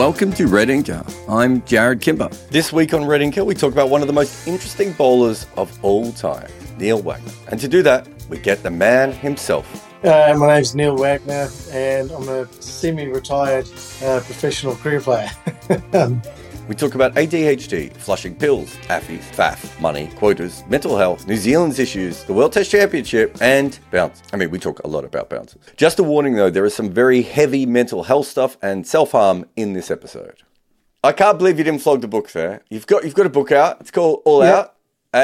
Welcome to Red Inker. I'm Jared Kimber. This week on Red Inker, we talk about one of the most interesting bowlers of all time, Neil Wagner. And to do that, we get the man himself. My name's Neil Wagner, and I'm a semi-retired professional cricket player. We talk about ADHD, flushing pills, AFIs, FAF, money, quotas, mental health, New Zealand's issues, the World Test Championship, and bounce. We talk a lot about bounces. Just a warning though, there is some very heavy mental health stuff and self-harm in this episode. I can't believe you didn't flog the book there. You've got a book out. It's called All Out.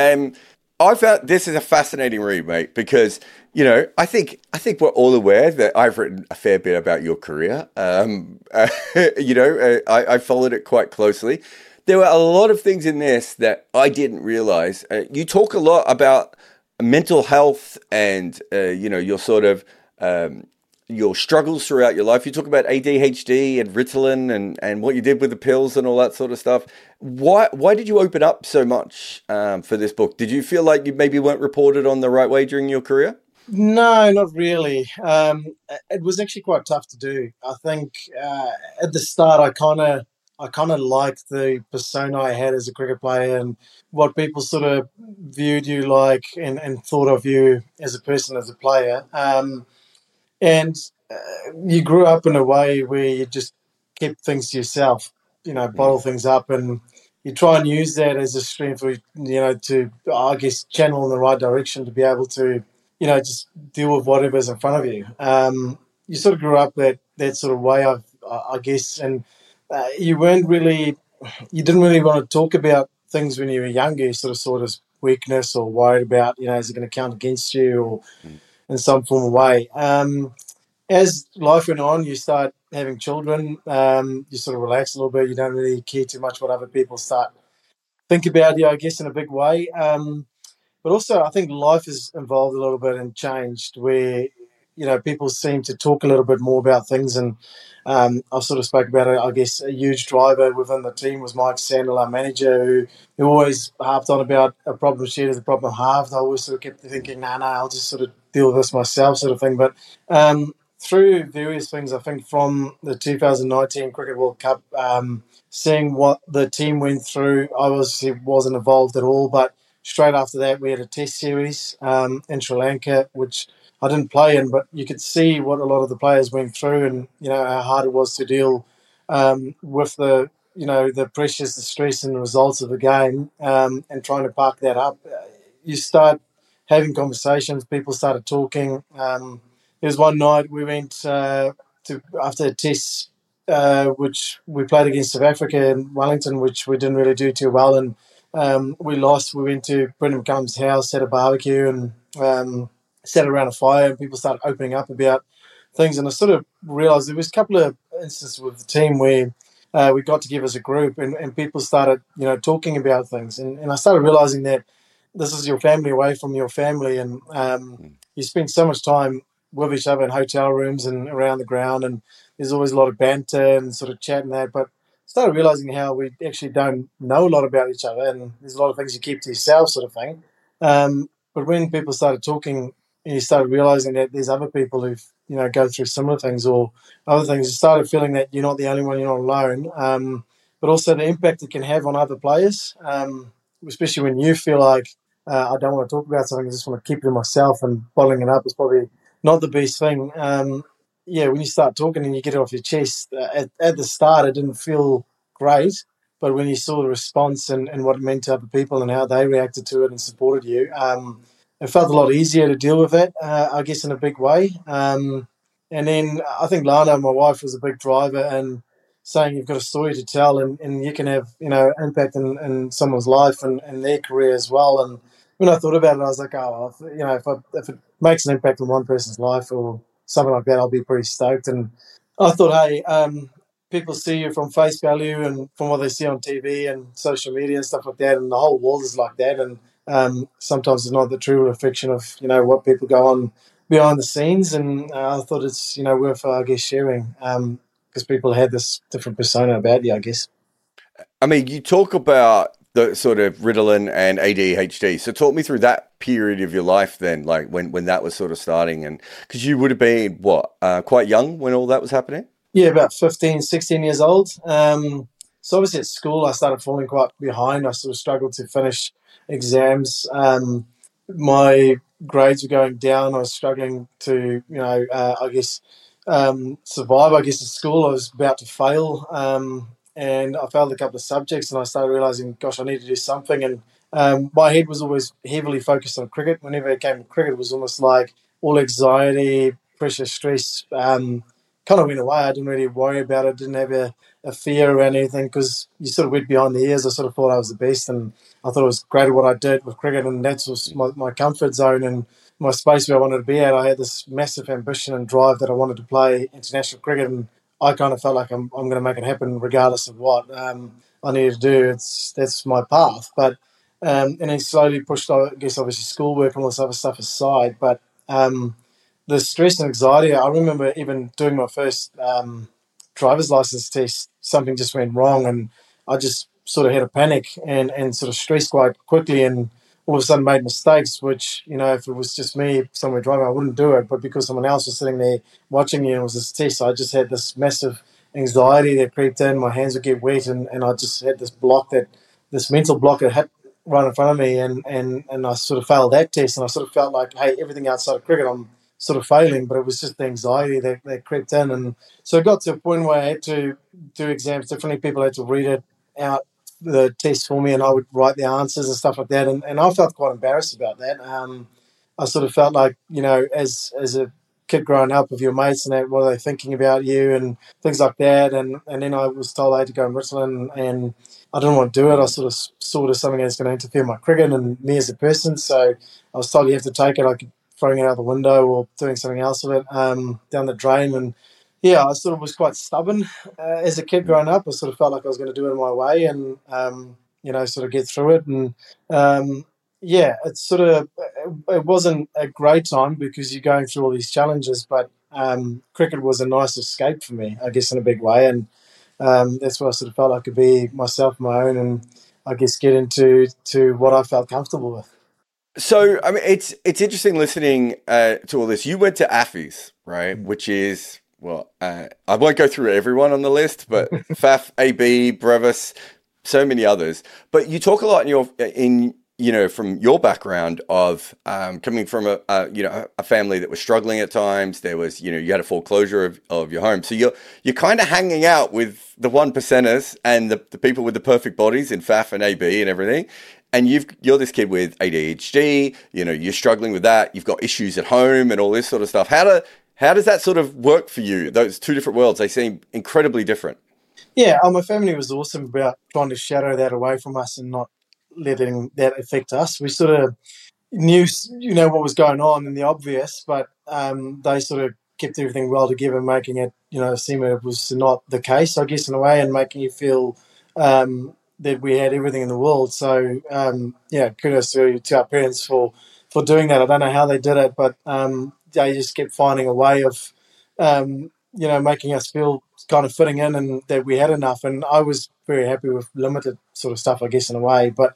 I found this is a fascinating read, mate, because, you know, I think we're all aware that I've written a fair bit about your career. I followed it quite closely. There were a lot of things in this that I didn't realize. You talk a lot about mental health and, your sort of your struggles throughout your life. You talk about ADHD and Ritalin and what you did with the pills and all that sort of stuff. Why did you open up so much for this book? Did you feel like you maybe weren't reported on the right way during your career? No, not really. It was actually quite tough to do. I think at the start, I kind of liked the persona I had as a cricket player and what people sort of viewed you like and thought of you as a person, as a player. And you grew up in a way where you just kept things to yourself, bottle things up, and you try and use that as a strength, to, I guess, channel in the right direction to be able to, just deal with whatever's in front of you. You sort of grew up that sort of way, I guess, and you didn't really want to talk about things when you were younger. You sort of saw it as weakness or worried about, is it going to count against you or in some form of way. As life went on, you start having children, you sort of relax a little bit. You don't really care too much what other people start think about you, I guess, in a big way. But also, I think life has evolved a little bit and changed where, people seem to talk a little bit more about things. And I sort of spoke about it, I guess, a huge driver within the team was Mike Sandel, our manager, who always harped on about a problem shared is a problem halved. I always sort of kept thinking, no, I'll just sort of deal with this myself sort of thing. But through various things, I think from the 2019 Cricket World Cup, seeing what the team went through, I obviously wasn't involved at all, but straight after that, we had a test series in Sri Lanka, which I didn't play in, but you could see what a lot of the players went through and, how hard it was to deal with the pressures, the stress and the results of the game and trying to park that up. You start having conversations, people started talking. There was one night we went after a test, which we played against South Africa in Wellington, which we didn't really do too well, and we lost. We went to Brendan McCullum's house, had a barbecue, and sat around a fire, and people started opening up about things. And I sort of realised there was a couple of instances with the team where we got together as a group, and people started, talking about things. And I started realising that this is your family away from your family, and you spend so much time with each other in hotel rooms and around the ground, and there's always a lot of banter and sort of chat and that, but started realising how we actually don't know a lot about each other, and there's a lot of things you keep to yourself sort of thing. But when people started talking, and you started realising that there's other people who've, go through similar things or other things, you started feeling that you're not the only one, you're not alone, but also the impact it can have on other players, especially when you feel like, I don't want to talk about something, I just want to keep it to myself, and bottling it up is probably not the best thing. When you start talking and you get it off your chest, at the start it didn't feel great, but when you saw the response and what it meant to other people and how they reacted to it and supported you, it felt a lot easier to deal with it, I guess, in a big way. And then I think Lana, my wife, was a big driver in saying you've got a story to tell and you can have, impact in someone's life and their career as well. And when I thought about it, I was like, if it makes an impact on one person's life or something like that, I'll be pretty stoked. And I thought, hey, people see you from face value and from what they see on TV and social media and stuff like that, and the whole world is like that. And sometimes it's not the true reflection of, what people go on behind the scenes. And I thought it's, worth, I guess, sharing because people had this different persona about you, I guess. You talk about the sort of Ritalin and ADHD. So talk me through that period of your life then, like when that was sort of starting, and because you would have been quite young when all that was happening. Yeah, about 15, 16 years old. So obviously at school, I started falling quite behind. I sort of struggled to finish exams. My grades were going down. I was struggling to, I guess, survive. I guess at school, I was about to fail, and I failed a couple of subjects. And I started realizing, gosh, I need to do something. And my head was always heavily focused on cricket. Whenever it came to cricket, it was almost like all anxiety, pressure, stress. Kind of went away. I didn't really worry about it. Didn't have a fear around anything because you sort of went behind the ears. I sort of thought I was the best, and I thought it was great at what I did with cricket, and that was my comfort zone and my space where I wanted to be at. I had this massive ambition and drive that I wanted to play international cricket, and I kind of felt like I'm going to make it happen regardless of what I need to do. That's my path, but and then slowly pushed, I guess, obviously schoolwork and all this other stuff aside, but. The stress and anxiety, I remember even doing my first driver's license test, something just went wrong and I just sort of had a panic and sort of stressed quite quickly and all of a sudden made mistakes, which, if it was just me somewhere driving, I wouldn't do it. But because someone else was sitting there watching me and it was this test, I just had this massive anxiety that crept in. My hands would get wet and I just had this mental block that hit right in front of me and I sort of failed that test and I sort of felt like, hey, everything outside of cricket, I'm sort of failing, but it was just the anxiety that crept in. And so it got to a point where I had to do exams differently. People had to read it out, the test for me, and I would write the answers and stuff like that. And I felt quite embarrassed about that. I sort of felt like, as a kid growing up with your mates and that, what are they thinking about you and things like that. And then I was told I had to go in Richland and I didn't want to do it. I sort of saw it as something that's going to interfere with my cricket and me as a person. So I was told you have to take it. I could throwing it out the window or doing something else with it down the drain. And yeah, I sort of was quite stubborn as a kid growing up. I sort of felt like I was going to do it my way and, sort of get through it. And it wasn't a great time because you're going through all these challenges, but cricket was a nice escape for me, I guess, in a big way. And that's where I sort of felt I could be myself, my own, and I guess get into what I felt comfortable with. So, I mean, it's interesting listening to all this. You went to AFIS, right? Which is, well, I won't go through everyone on the list, but FAF, AB, Brevis, so many others. But you talk a lot from your background of coming from a family that was struggling at times. There was, you had a foreclosure of your home. So you're kind of hanging out with the 1%ers and the people with the perfect bodies in FAF and AB and everything. And you're this kid with ADHD, you're struggling with that. You've got issues at home and all this sort of stuff. How does that sort of work for you? Those two different worlds, they seem incredibly different. Yeah, my family was awesome about trying to shadow that away from us and not letting that affect us. We sort of knew, what was going on in the obvious, but they sort of kept everything well together, making it, seem it was not the case, I guess, in a way, and making you feel that we had everything in the world. So, kudos to our parents for doing that. I don't know how they did it, but they just kept finding a way of, making us feel kind of fitting in and that we had enough. And I was very happy with limited sort of stuff, I guess, in a way. But,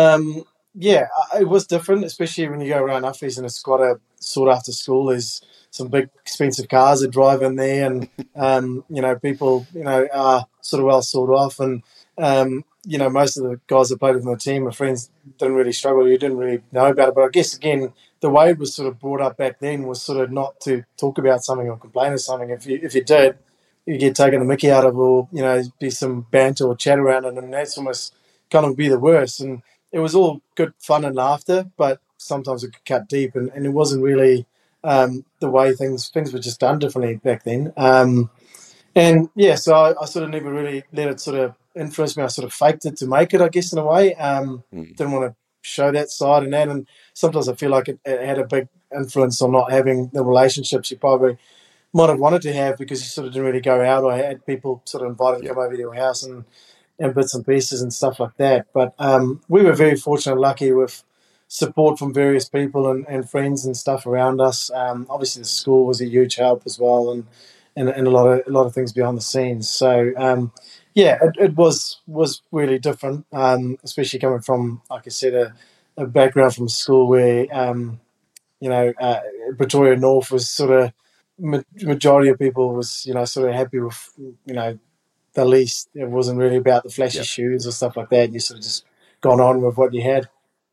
it was different, especially when you go around Uffie's and it's quite a sought after school. There's some big expensive cars that drive in there and, people, are sort of well sought off and, most of the guys that played with my team, my friends, didn't really struggle. You didn't really know about it. But I guess, again, the way it was sort of brought up back then was sort of not to talk about something or complain of something. If you did, you get taken the mickey out of or, be some banter or chat around it. And that's almost kind of be the worst. And it was all good fun and laughter, but sometimes it could cut deep. And it wasn't really the way things were just done differently back then. So I sort of never really let it sort of influence me. I sort of faked it to make it, I guess, in a way. Didn't want to show that side and that. And sometimes I feel like it had a big influence on not having the relationships you probably might have wanted to have because you sort of didn't really go out or had people sort of invited to come over to your house and bits and pieces and stuff like that. But we were very fortunate and lucky with support from various people and friends and stuff around us. Obviously, the school was a huge help as well and a lot of things behind the scenes. So, it was really different, especially coming from, like I said, a background from school where, Pretoria North was sort of majority of people was, sort of happy with, the least. It wasn't really about the flashy Yep. shoes or stuff like that. You sort of just gone on with what you had.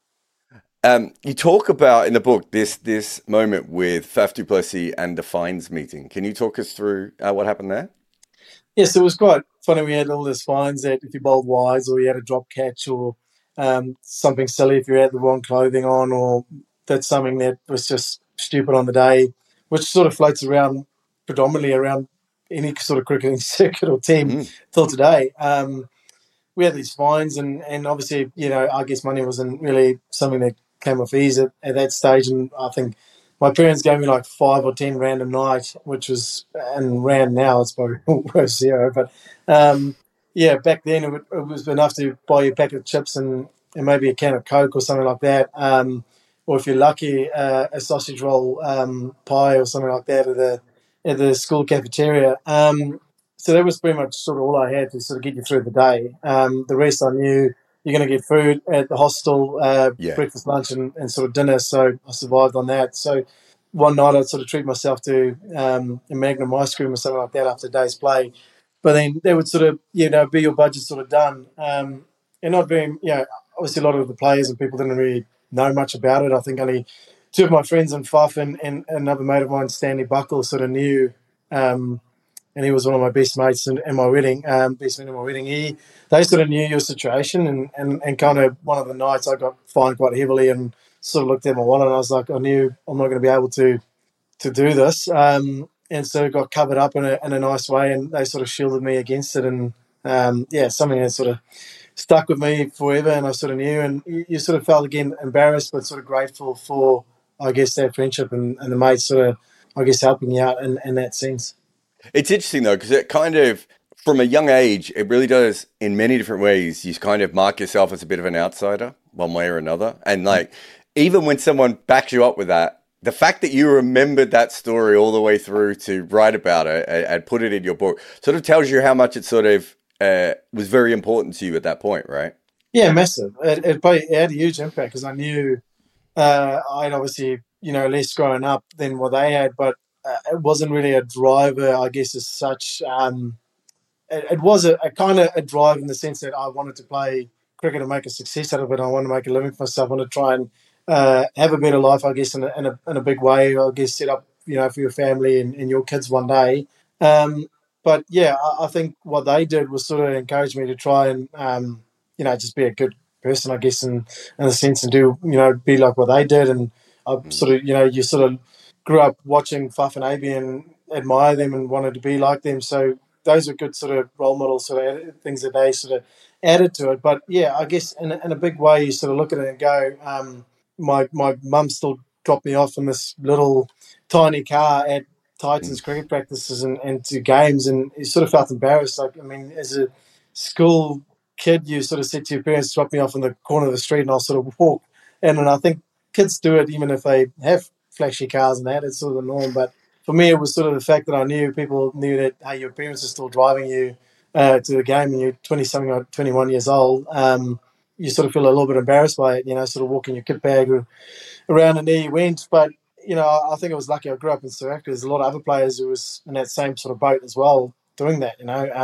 You talk about in the book this moment with Faf du Plessis and the fines meeting. Can you talk us through what happened there? Yes, it was quite funny. We had all these fines that if you bowled wise or you had a drop catch or something silly if you had the wrong clothing on, or that's something that was just stupid on the day, which sort of floats around predominantly around any sort of cricketing circuit or team till today. We had these fines, and obviously, I guess money wasn't really something that came off ease at that stage. And I think my parents gave me like 5 or 10 rand a night, which was, and rand now it's probably worth zero. But yeah, back then it was enough to buy you a packet of chips and maybe a can of Coke or something like that. Or if you're lucky, a sausage roll pie or something like that at the school cafeteria. So that was pretty much sort of all I had to sort of get you through the day. The rest I knew you're going to get food at the hostel, breakfast, lunch, and sort of dinner. So I survived on that. So one night I'd sort of treat myself to a Magnum ice cream or something like that after a day's play. But then that would sort of, be your budget sort of done. And not being, obviously a lot of the players and people didn't really know much about it. I think only two of my friends and Faf and another mate of mine, Stanley Buckle, sort of knew. And he was one of my best mates in my wedding, best man in my wedding. They sort of knew your situation, and kind of one of the nights I got fined quite heavily and sort of looked at my wallet and I was like, I knew I'm not going to be able to do this. And so it got covered up in a nice way, and they sort of shielded me against it. And something that sort of stuck with me forever, and I sort of knew. And you sort of felt, again, embarrassed but sort of grateful for, I guess, that friendship and the mates sort of, I guess, helping you out in that sense. It's interesting though, because it kind of, from a young age, it really does in many different ways. You kind of mark yourself as a bit of an outsider one way or another. And like, even when someone backs you up with that, the fact that you remembered that story all the way through to write about it and put it in your book sort of tells you how much it sort of was very important to you at that point, right? Yeah, massive. It had a huge impact because I knew I'd obviously, less growing up than what they had, but it wasn't really a driver, I guess, as such. It was a kind of a drive in the sense that I wanted to play cricket and make a success out of it. I wanted to make a living for myself. I wanted to try and have a better life, I guess, in a big way. I guess set up, for your family and your kids one day. But yeah, I think what they did was sort of encourage me to try and, just be a good person, I guess, in a sense, and do, be like what they did. And I sort of, you sort of grew up watching Faf and AB and admire them and wanted to be like them. So those are good sort of role models, sort of things that they sort of added to it. But yeah, I guess in a big way, you sort of look at it and go, my mum still dropped me off in this little tiny car at Titans cricket practices and to games, and you sort of felt embarrassed. Like, I mean, as a school kid, you sort of said to your parents, drop me off in the corner of the street and I'll sort of walk. And I think kids do it even if they have flashy cars and that. It's sort of the norm. But for me, it was sort of the fact that I knew people knew that, hey, your parents are still driving you to the game and you're 20-something or 21 years old. You sort of feel a little bit embarrassed by it, sort of walking your kit bag around and there you went. But, I think I was lucky I grew up in South Africa. There's a lot of other players who was in that same sort of boat as well doing that,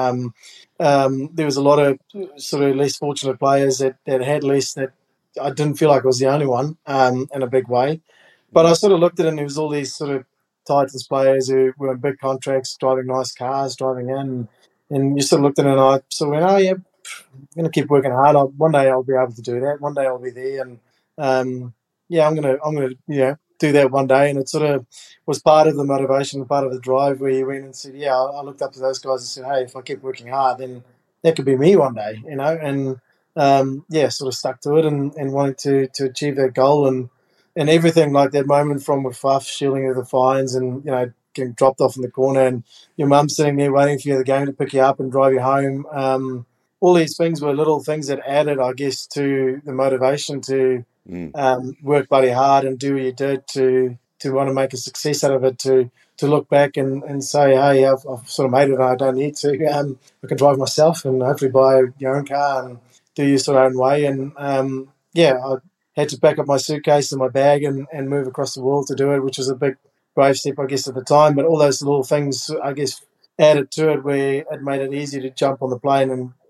There was a lot of sort of less fortunate players that had less, that I didn't feel like I was the only one in a big way. But I sort of looked at it and there was all these sort of Titans players who were in big contracts, driving nice cars, driving in. And you sort of looked at it and I sort of went, oh, yeah, I'm going to keep working hard. One day I'll be able to do that. One day I'll be there. And, I'm going to do that one day. And it sort of was part of the motivation, part of the drive where you went and said, yeah, I looked up to those guys and said, hey, if I keep working hard, then that could be me one day, And, sort of stuck to it and wanting to achieve that goal. And everything like that moment from with Faf shielding of the fines and, getting dropped off in the corner and your mum sitting there waiting for you at the game to pick you up and drive you home. All these things were little things that added, I guess, to the motivation to work bloody hard and do what you did to want to make a success out of it, to look back and say, hey, I've sort of made it and I don't need to. I can drive myself and hopefully buy your own car and do your sort of own way. And, I had to pack up my suitcase and my bag and move across the world to do it, which was a big brave step, I guess, at the time. But all those little things, I guess, added to it where it made it easier to jump on the plane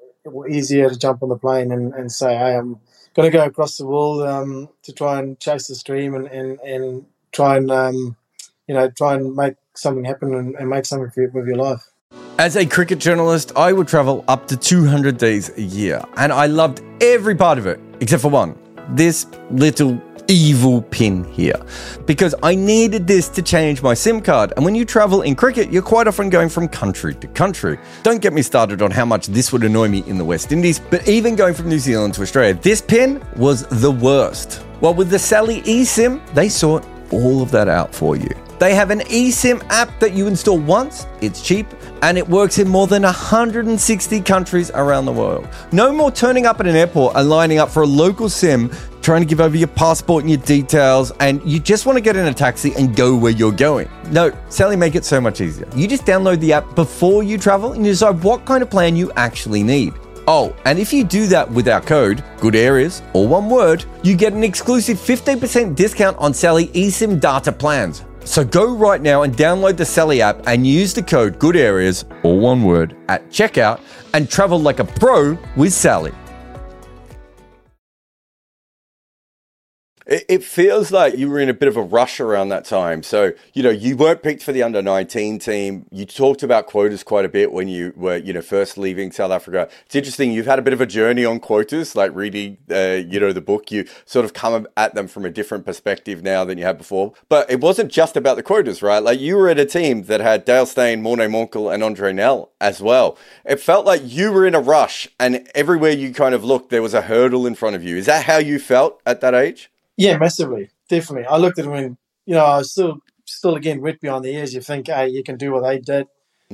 and say, hey, I'm going to go across the world to try and chase this dream and try and, try and make something happen and make something with your life. As a cricket journalist, I would travel up to 200 days a year, and I loved every part of it, except for one, this little evil pin here, because I needed this to change my SIM card. And when you travel in cricket, you're quite often going from country to country. Don't get me started on how much this would annoy me in the West Indies, but even going from New Zealand to Australia, this pin was the worst. Well, with the Sally eSIM, they sort all of that out for you. They have an eSIM app that you install once, it's cheap, and it works in more than 160 countries around the world. No more turning up at an airport and lining up for a local SIM, trying to give over your passport and your details, and you just want to get in a taxi and go where you're going. No, Sally make it so much easier. You just download the app before you travel and you decide what kind of plan you actually need. Oh, and if you do that with our code, Good Areas, all one word, you get an exclusive 15% discount on Sally eSIM data plans. So go right now and download the Sally app and use the code Good Areas, all one word, at checkout and travel like a pro with Sally. It feels like you were in a bit of a rush around that time. So, you weren't picked for the under-19 team. You talked about quotas quite a bit when you were, first leaving South Africa. It's interesting. You've had a bit of a journey on quotas, like reading, the book. You sort of come at them from a different perspective now than you had before. But it wasn't just about the quotas, right? Like, you were at a team that had Dale Steyn, Morné Monkel, and Andre Nel as well. It felt like you were in a rush, and everywhere you kind of looked, there was a hurdle in front of you. Is that how you felt at that age? Yeah, massively, definitely. I looked at him and, I was still again wet behind the ears. You think, hey, you can do what they did.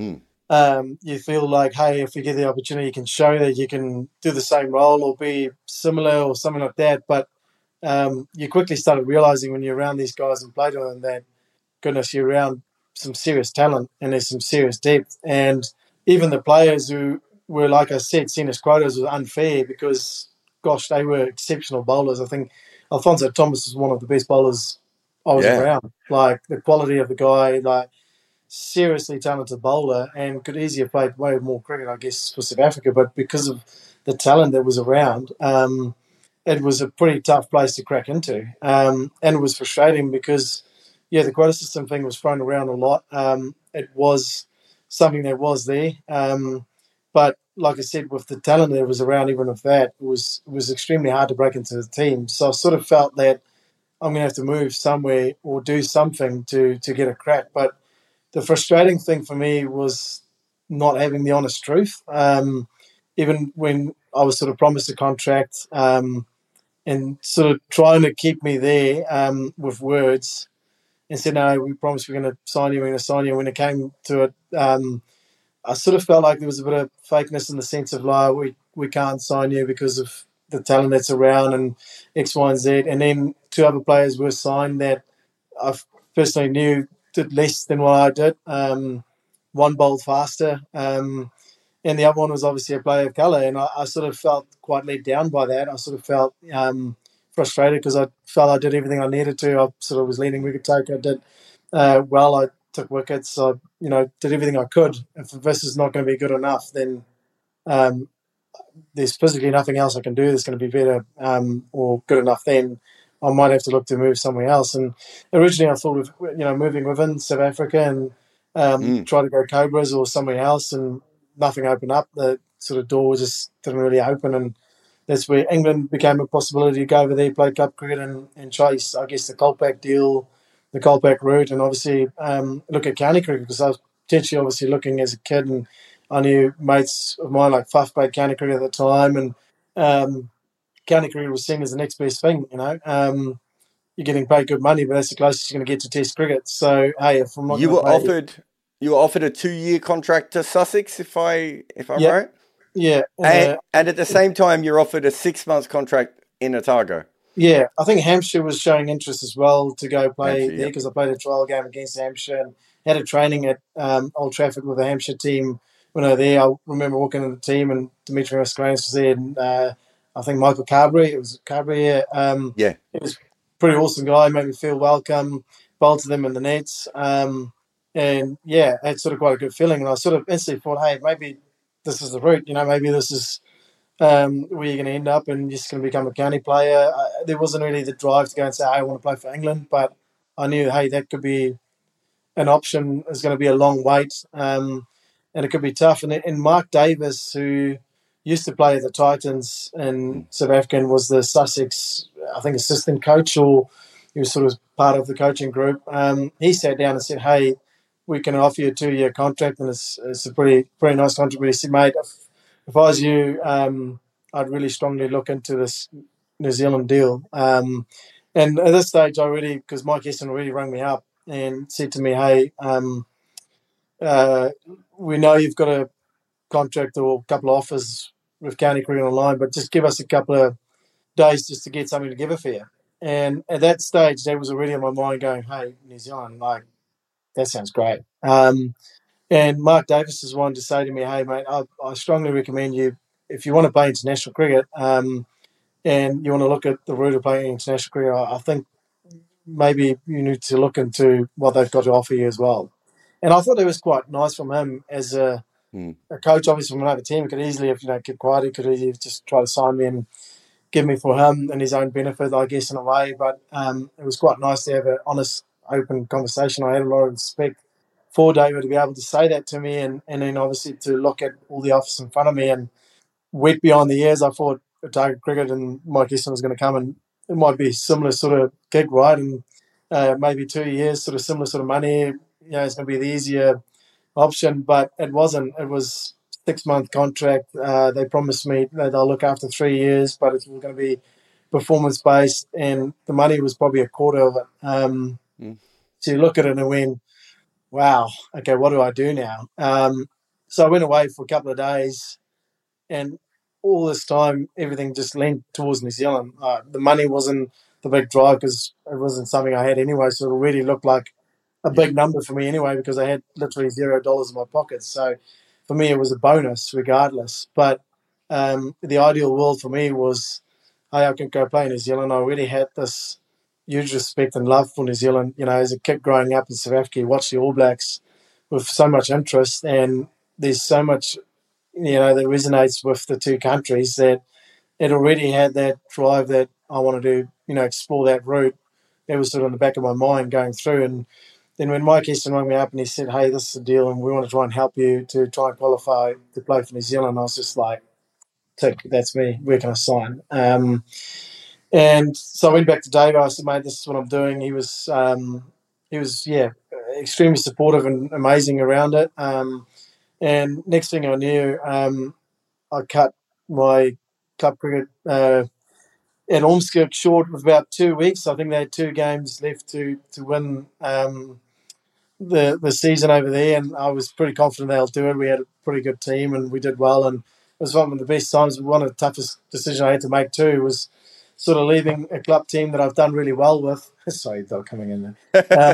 You feel like, hey, if you get the opportunity, you can show that you can do the same role or be similar or something like that. But you quickly started realizing when you're around these guys and played with them that, goodness, you're around some serious talent and there's some serious depth. And even the players who were, like I said, seen as quotas was unfair because, gosh, they were exceptional bowlers. I think Alfonso Thomas is one of the best bowlers I was around. Like, the quality of the guy, like, seriously talented bowler and could easily have played way more cricket, I guess, for South Africa. But because of the talent that was around, it was a pretty tough place to crack into. And it was frustrating because, the quota system thing was thrown around a lot. It was something that was there. But like I said, with the talent that was around, even with that, it was extremely hard to break into the team. So I sort of felt that I'm going to have to move somewhere or do something to get a crack. But the frustrating thing for me was not having the honest truth. Even when I was sort of promised a contract and sort of trying to keep me there with words and said, no, we promised we're going to sign you, we're going to sign you. When it came to it, I sort of felt like there was a bit of fakeness in the sense of, like, we can't sign you because of the talent that's around and X, Y, and Z. And then two other players were signed that I personally knew did less than what I did. One bowled faster, and the other one was obviously a player of colour. And I sort of felt quite let down by that. I sort of felt frustrated because I felt I did everything I needed to. I sort of was leading wicket taker. I did well. I took wickets. I did everything I could. If this is not going to be good enough, then there's physically nothing else I can do that's going to be better or good enough. Then I might have to look to move somewhere else. And originally I thought of moving within South Africa and try to go Cobras or somewhere else, and nothing opened up. The sort of door just didn't really open, and that's where England became a possibility to go over there, play cup cricket and chase, I guess, the Kolpak deal, the Kolpak route, and obviously look at county cricket, because I was potentially obviously looking as a kid, and I knew mates of mine like Faf played county cricket at the time, and county cricket was seen as the next best thing. You're getting paid good money, but that's the closest you're going to get to Test cricket. So hey, if I'm not you were offered a 2-year contract to Sussex, if I'm right. Yeah, and at the same time, you're offered a 6-month contract in Otago. Yeah, I think Hampshire was showing interest as well to go play there, because I played a trial game against Hampshire and had a training at Old Trafford with the Hampshire team. When I was there, I remember walking in the team and Dimitri Mascarenhas was there, and I think Michael Carberry. It was Carberry. He was a pretty awesome guy. Made me feel welcome. bolted them in the nets. And yeah, it's sort of quite a good feeling. And I sort of instantly thought, hey, maybe this is the route. Maybe this is where you're going to end up and you're just going to become a county player. There wasn't really the drive to go and say, hey, I want to play for England, but I knew, hey, that could be an option. It's going to be a long wait, and it could be tough. And Mark Davis, who used to play at the Titans in South Africa and was the Sussex, I think, assistant coach, or he was sort of part of the coaching group. He sat down and said, hey, we can offer you a 2-year contract, and it's a pretty nice contract. But he said, mate, if I was you, I'd really strongly look into this New Zealand deal. And at this stage, because Mike Heston already rang me up and said to me, hey, we know you've got a contract or a couple of offers with County Cricket Online, but just give us a couple of days just to get something together for you. And at that stage, that was already in my mind going, hey, New Zealand, like, that sounds great. And Mark Davis is one to say to me, hey, mate, I strongly recommend you, if you want to play international cricket and you want to look at the route of playing international cricket, I think maybe you need to look into what they've got to offer you as well. And I thought it was quite nice from him as a coach, obviously from another team. He could easily have, kept quiet. He could easily just try to sign me and give me for him and his own benefit, I guess, in a way. But it was quite nice to have an honest, open conversation. I had a lot of respect for David to be able to say that to me and then obviously to look at all the offers in front of me. And wet behind the ears, I thought Otago Cricket and Mike Heston was going to come and it might be a similar sort of gig, right? And maybe 2 years, sort of similar sort of money. It's going to be the easier option, but it wasn't. It was 6-month contract. They promised me that they'll look after 3 years, but it's going to be performance based, and the money was probably a quarter of it. So you look at it and went, wow, okay, what do I do now? So I went away for a couple of days, and all this time, everything just leaned towards New Zealand. The money wasn't the big drive because it wasn't something I had anyway, so it really looked like a big number for me anyway because I had literally $0 in my pocket. So for me, it was a bonus regardless. But the ideal world for me was, hey, I could go play in New Zealand. I already had this huge respect and love for New Zealand. As a kid growing up in South Africa, you watch the All Blacks with so much interest, and there's so much, that resonates with the two countries that it already had that drive that I wanted to, explore that route. That was sort of in the back of my mind going through. And then when Mike Heston rang me up and he said, hey, this is the deal and we want to try and help you to try and qualify to play for New Zealand, I was just like, tick, that's me. Where can I sign? And so I went back to Dave. I said, mate, this is what I'm doing. He was extremely supportive and amazing around it. And next thing I knew, I cut my club cricket at Ormskirk short with about 2 weeks. I think they had 2 games left to win the season over there, and I was pretty confident they'll do it. We had a pretty good team, and we did well, and it was one of the best times. One of the toughest decisions I had to make too was sort of leaving a club team that I've done really well with. Sorry, they're coming in there.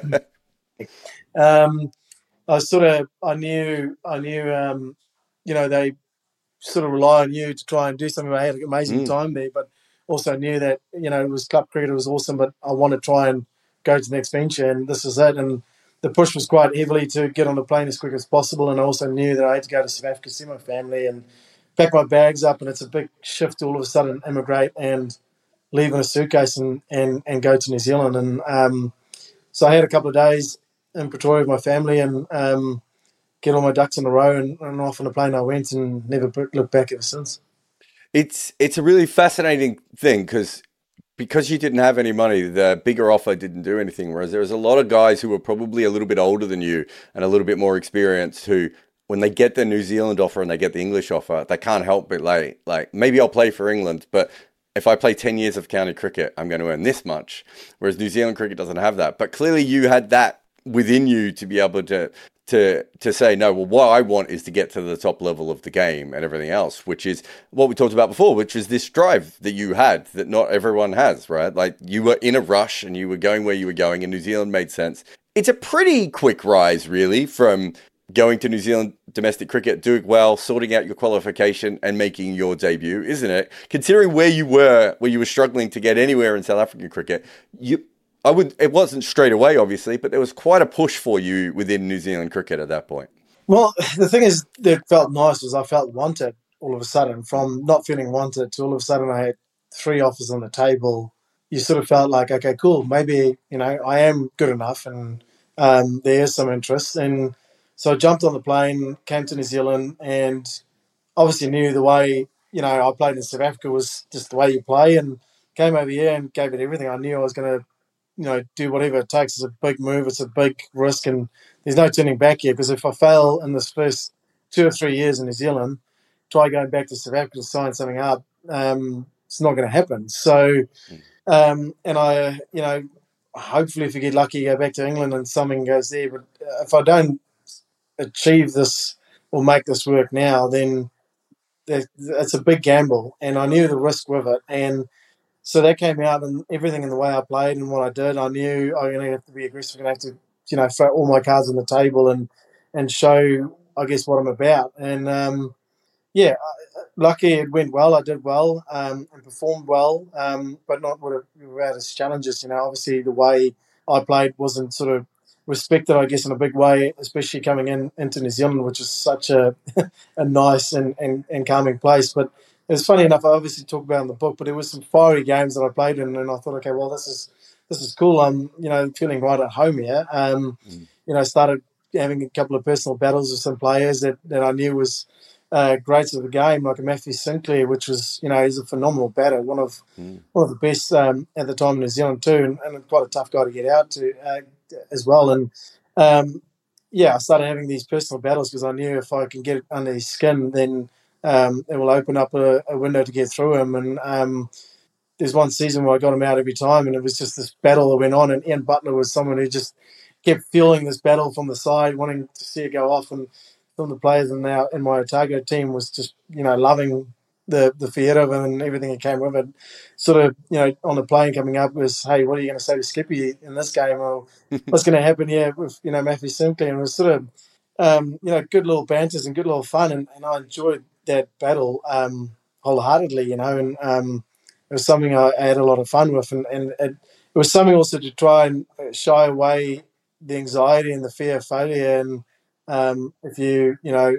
I knew, they sort of rely on you to try and do something. I had an amazing time there, but also knew that, it was club cricket, it was awesome, but I want to try and go to the next venture, and this is it. And the push was quite heavily to get on the plane as quick as possible, and I also knew that I had to go to South Africa, see my family, and pack my bags up, and it's a big shift to all of a sudden immigrate and leave in a suitcase and go to New Zealand. And so I had a couple of days in Pretoria with my family and get all my ducks in a row, and off on the plane I went and never looked back ever since. It's a really fascinating thing because you didn't have any money, the bigger offer didn't do anything. Whereas there was a lot of guys who were probably a little bit older than you and a little bit more experienced who, when they get the New Zealand offer and they get the English offer, they can't help but like maybe I'll play for England, but if I play 10 years of county cricket, I'm going to earn this much. Whereas New Zealand cricket doesn't have that. But clearly you had that within you to be able to say, no, well, what I want is to get to the top level of the game and everything else, which is what we talked about before, which is this drive that you had that not everyone has, right? Like you were in a rush and you were going where you were going, and New Zealand made sense. It's a pretty quick rise, really, from going to New Zealand domestic cricket, doing well, sorting out your qualification and making your debut, isn't it? Considering where you were struggling to get anywhere in South African cricket, It wasn't straight away, obviously, but there was quite a push for you within New Zealand cricket at that point. Well, the thing is that felt nice was I felt wanted all of a sudden. From not feeling wanted to all of a sudden I had 3 offers on the table. You sort of felt like, okay, cool, maybe, I am good enough and there is some interest. And so I jumped on the plane, came to New Zealand, and obviously knew the way, I played in South Africa was just the way you play, and came over here and gave it everything. I knew I was going to, do whatever it takes. It's a big move. It's a big risk, and there's no turning back here. Because if I fail in this first 2 or 3 years in New Zealand, try going back to South Africa to sign something up, it's not going to happen. So, and I, hopefully if you get lucky, go back to England and something goes there. But if I don't achieve this or make this work now, then it's a big gamble, and I knew the risk with it. And so that came out, and everything in the way I played and what I did, I knew I was going to have to be aggressive, going to have to, throw all my cards on the table and show, I guess, what I'm about. And yeah, lucky it went well. I did well and performed well, but not without its challenges. Obviously the way I played wasn't sort of respected, I guess, in a big way, especially coming into New Zealand, which is such a a nice and calming place. But it was funny enough. I obviously talk about it in the book, but there was some fiery games that I played in, and I thought, okay, well, this is cool. I'm feeling right at home here. Started having a couple of personal battles with some players that I knew was greats of the game, like a Matthew Sinclair, which was, he's a phenomenal batter, one of the best at the time in New Zealand too, and quite a tough guy to get out to as well. And I started having these personal battles because I knew if I can get under his skin, then it will open up a window to get through him. And there's one season where I got him out every time, and it was just this battle that went on. And Ian Butler was someone who just kept feeling this battle from the side, wanting to see it go off. And some of the players in my Otago team was just, loving the fear of it and everything that came with it. Sort of, on the plane coming up was, hey, what are you going to say to Skippy in this game? Or what's going to happen here with, Matthew Sinclair? And it was sort of, good little banters and good little fun. And I enjoyed that battle wholeheartedly, and it was something I had a lot of fun with. And it was something also to try and shy away the anxiety and the fear of failure. And if you,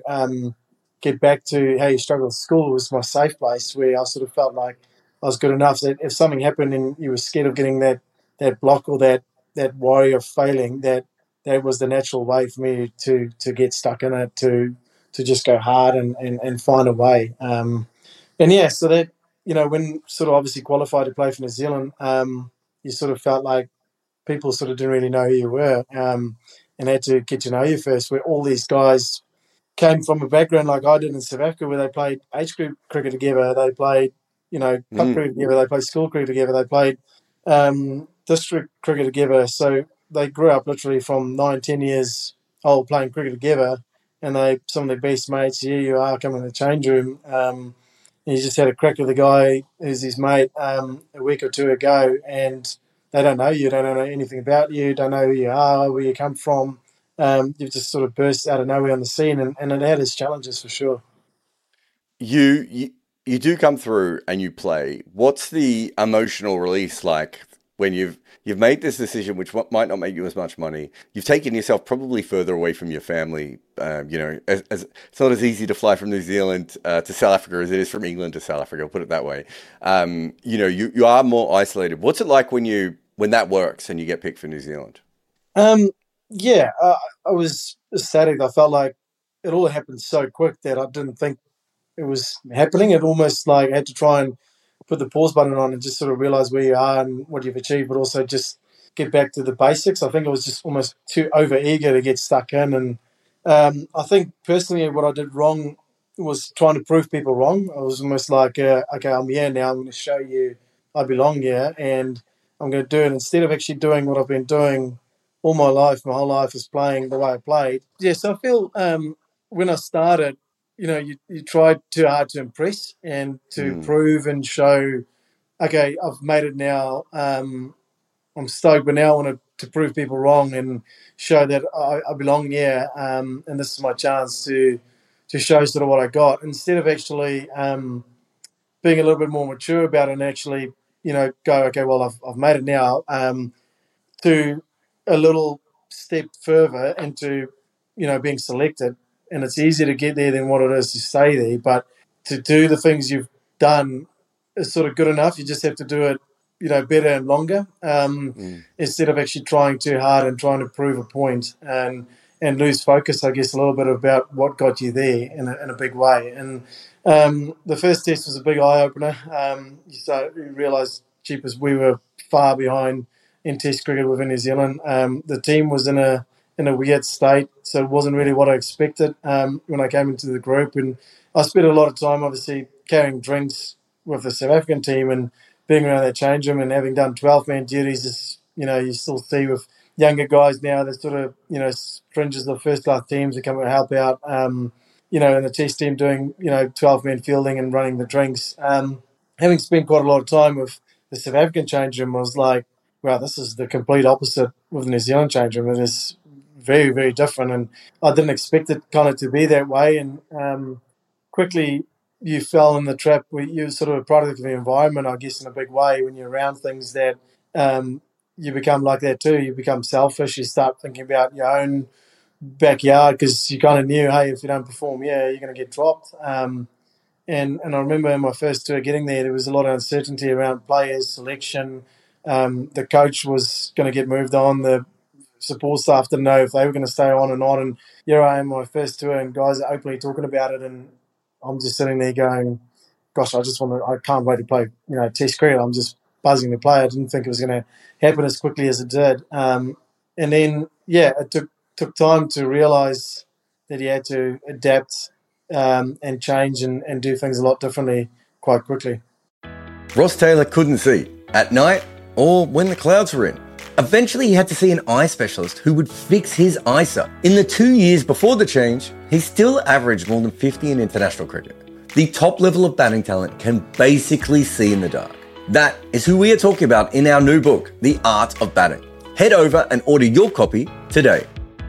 get back to how you struggled at school, it was my safe place where I sort of felt like I was good enough that if something happened and you were scared of getting that block or that worry of failing, that was the natural way for me to get stuck in it, to just go hard and find a way. So that, when sort of obviously qualified to play for New Zealand, you sort of felt like people sort of didn't really know who you were and had to get to know you first, where all these guys came from a background like I did in South Africa, where they played age group cricket together, they played, club cricket together, they played school cricket together, they played district cricket together. So they grew up literally from 9, 10 years old playing cricket together, and some of their best mates, here you are coming in the change room. You just had a crack with the guy who's his mate a week or two ago, and they don't know you, they don't know anything about you, don't know who you are, where you come from. You've just sort of burst out of nowhere on the scene, and it had its challenges for sure. You do come through and you play. What's the emotional release like when you've made this decision, which might not make you as much money? You've taken yourself probably further away from your family. It's not as easy to fly from New Zealand to South Africa as it is from England to South Africa. I'll put it that way. You are more isolated. What's it like when that works and you get picked for New Zealand? I was ecstatic. I felt like it all happened so quick that I didn't think it was happening. It almost like I had to try and put the pause button on and just sort of realize where you are and what you've achieved, but also just get back to the basics. I think I was just almost too over eager to get stuck in. And I think personally what I did wrong was trying to prove people wrong. I was almost like, okay, I'm here now. I'm going to show you I belong here, and I'm going to do it instead of actually doing what I've been doing all my life. My whole life is playing the way I played. Yeah, so I feel when I started, you tried too hard to impress and to prove and show, okay, I've made it now. I'm stoked, but now I want to prove people wrong and show that I belong here, and this is my chance to show sort of what I got, instead of actually being a little bit more mature about it and actually, go, okay, well, I've made it now. to a little step further into, being selected. And it's easier to get there than what it is to stay there. But to do the things you've done is sort of good enough. You just have to do it, better and longer, instead of actually trying too hard and trying to prove a point and lose focus, I guess, a little bit about what got you there in a big way. And the first test was a big eye-opener. You realise, jeepers, we were far behind in Test cricket within New Zealand. The team was in a weird state, so it wasn't really what I expected when I came into the group. And I spent a lot of time, obviously, carrying drinks with the South African team and being around that change room and having done 12-man duties. Is, you still see with younger guys now that sort of, fringes of first-class teams that come and help out, in the Test team doing, 12-man fielding and running the drinks. Having spent quite a lot of time with the South African change room, I was like, wow, this is the complete opposite with the New Zealand change room. It is very, very different, and I didn't expect it kind of to be that way. And quickly you fell in the trap where you're sort of a product of the environment, I guess, in a big way. When you're around things that you become like that too. You become selfish. You start thinking about your own backyard because you kind of knew, hey, if you don't perform, you're going to get dropped. And I remember in my first tour getting there was a lot of uncertainty around players, selection. The coach was going to get moved on. The support staff didn't know if they were going to stay on or not. And here I am, my first tour, and guys are openly talking about it. And I'm just sitting there going, gosh, I can't wait to play, Test cricket. I'm just buzzing to play. I didn't think it was going to happen as quickly as it did. And then, it took time to realise that you had to adapt and change and do things a lot differently quite quickly. Ross Taylor couldn't see at night or when the clouds were in. Eventually, he had to see an eye specialist who would fix his eyesight. In the 2 years before the change, he still averaged more than 50 in international cricket. The top level of batting talent can basically see in the dark. That is who we are talking about in our new book, The Art of Batting. Head over and order your copy today.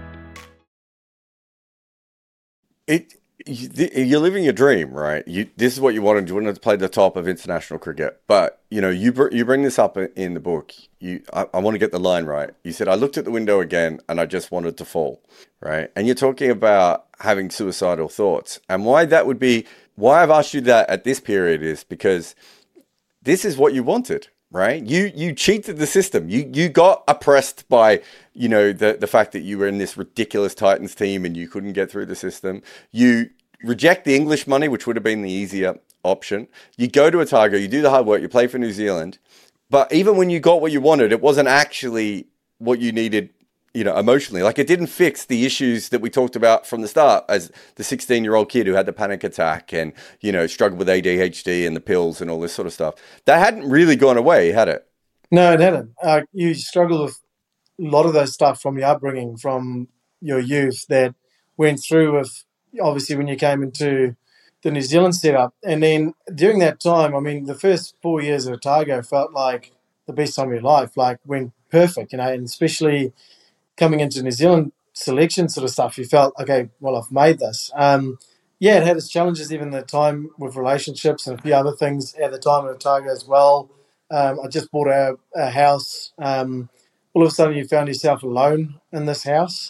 You're living your dream, right? This is what you wanted. You wanted to play the top of international cricket. But, you bring this up in the book. I want to get the line right. You said, I looked at the window again and I just wanted to fall, right? And you're talking about having suicidal thoughts. And why I've asked you that at this period is because this is what you wanted, right? You cheated the system. You got oppressed by, the fact that you were in this ridiculous Titans team and you couldn't get through the system. You reject the English money, which would have been the easier option. You go to Otago, you do the hard work, you play for New Zealand. But even when you got what you wanted, it wasn't actually what you needed, emotionally. Like, it didn't fix the issues that we talked about from the start as the 16-year-old kid who had the panic attack and, struggled with ADHD and the pills and all this sort of stuff. That hadn't really gone away, had it? No, it hadn't. You struggle with a lot of those stuff from your upbringing, from your youth that went through with, obviously, when you came into the New Zealand setup. And then during that time, the first 4 years of Otago felt like the best time of your life, like went perfect, and especially coming into New Zealand selection sort of stuff, you felt, okay, well, I've made this. It had its challenges even the time with relationships and a few other things at the time at Otago as well. I just bought a house. All of a sudden you found yourself alone in this house.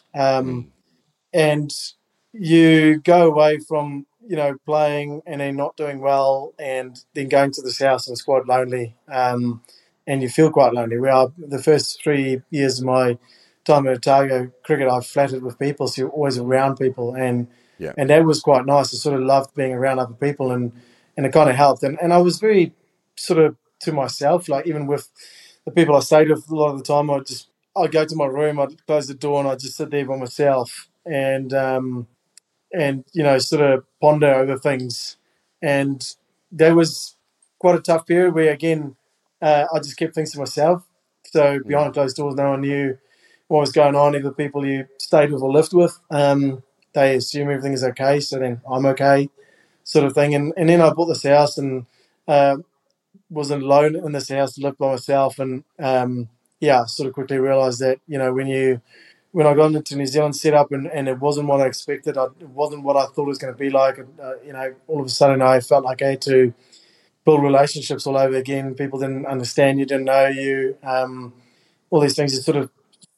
And you go away from, playing and then not doing well and then going to this house and it's quite lonely. And you feel quite lonely. The first 3 years of my time at Otago cricket, I flattered with people, so you're always around people. And that was quite nice. I sort of loved being around other people and it kind of helped. And I was very sort of to myself, like even with the people I stayed with a lot of the time, I'd go to my room, I'd close the door and I'd just sit there by myself and sort of ponder over things. And that was quite a tough period where, again, I just kept things to myself. So behind closed doors, no one knew what was going on, either people you stayed with or lived with. They assume everything is okay, so then I'm okay, sort of thing. And then I bought this house and was alone in this house, lived by myself. And, sort of quickly realised that, when I got into New Zealand setup and it wasn't what I expected, it wasn't what I thought it was going to be like. All of a sudden I felt like I had to build relationships all over again. People didn't understand you, didn't know you. All these things, you sort of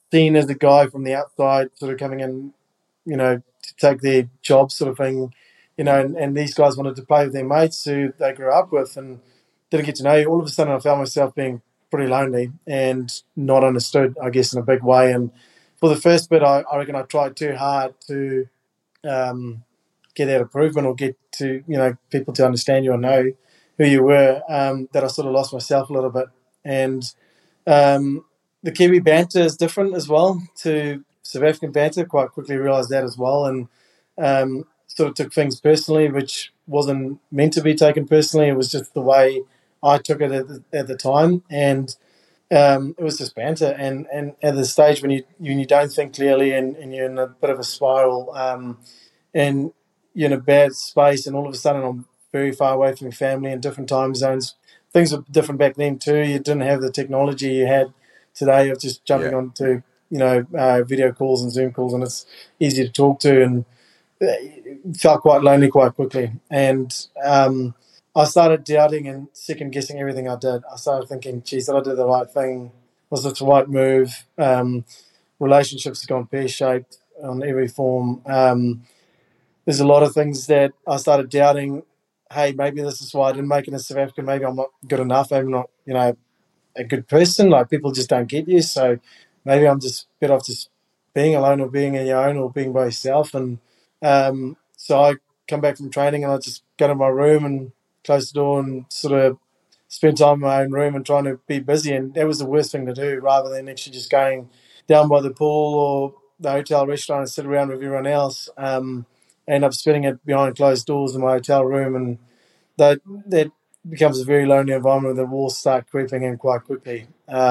seen as the guy from the outside, sort of coming in, to take their job, sort of thing, and these guys wanted to play with their mates who they grew up with and didn't get to know you. All of a sudden, I found myself being pretty lonely and not understood, I guess, in a big way. And for the first bit, I reckon I tried too hard to get that improvement or get to, people to understand you or know who you were, that I sort of lost myself a little bit. And the Kiwi banter is different as well to South African banter. Quite quickly realised that as well, and sort of took things personally, which wasn't meant to be taken personally. It was just the way I took it at the time, and it was just banter. And at the stage when you don't think clearly and you're in a bit of a spiral, and you're in a bad space, and all of a sudden I'm very far away from your family in different time zones. Things were different back then too. You didn't have the technology you had today of just jumping onto video calls and Zoom calls, and it's easy to talk to, and felt quite lonely quite quickly. And I started doubting and second guessing everything I did. I started thinking, geez, did I do the right thing? Was it the right move? Relationships have gone pear shaped on every form. There's a lot of things that I started doubting. Hey, maybe this is why I didn't make it in South Africa. Maybe I'm not good enough. Maybe I'm not, a good person. Like, people just don't get you. So maybe I'm just better off just being alone or being on your own or being by yourself. And so I come back from training and I just go to my room and close the door and sort of spend time in my own room and trying to be busy. And that was the worst thing to do, rather than actually just going down by the pool or the hotel restaurant and sit around with everyone else. I end up spending it behind closed doors in my hotel room, and that becomes a very lonely environment where the walls start creeping in quite quickly.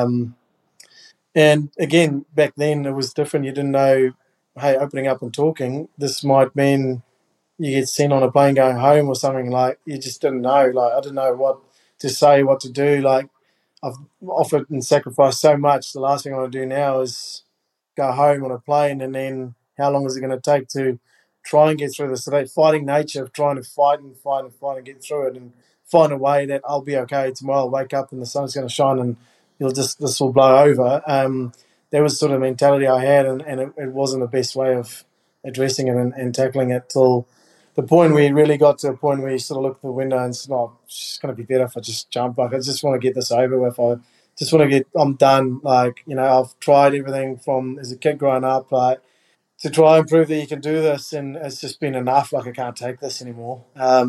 And again, back then it was different. You didn't know, hey, opening up and talking, this might mean you get sent on a plane going home or something. Like, you just didn't know. Like, I didn't know what to say, what to do. Like, I've offered and sacrificed so much. The last thing I want to do now is go home on a plane, and then how long is it going to take to try and get through this? So that fighting nature of trying to fight and fight and fight and get through it and find a way that I'll be okay tomorrow. I'll wake up and the sun's going to shine and this will blow over. That was sort of the mentality I had, and it wasn't the best way of addressing it and tackling it till the point where you really got to a point where you sort of looked at the window and said, oh, it's just going to be better if I just jump. Like, I just want to get this over with. I'm done. Like, I've tried everything from as a kid growing up, like, to try and prove that you can do this, and it's just been enough. Like, I can't take this anymore.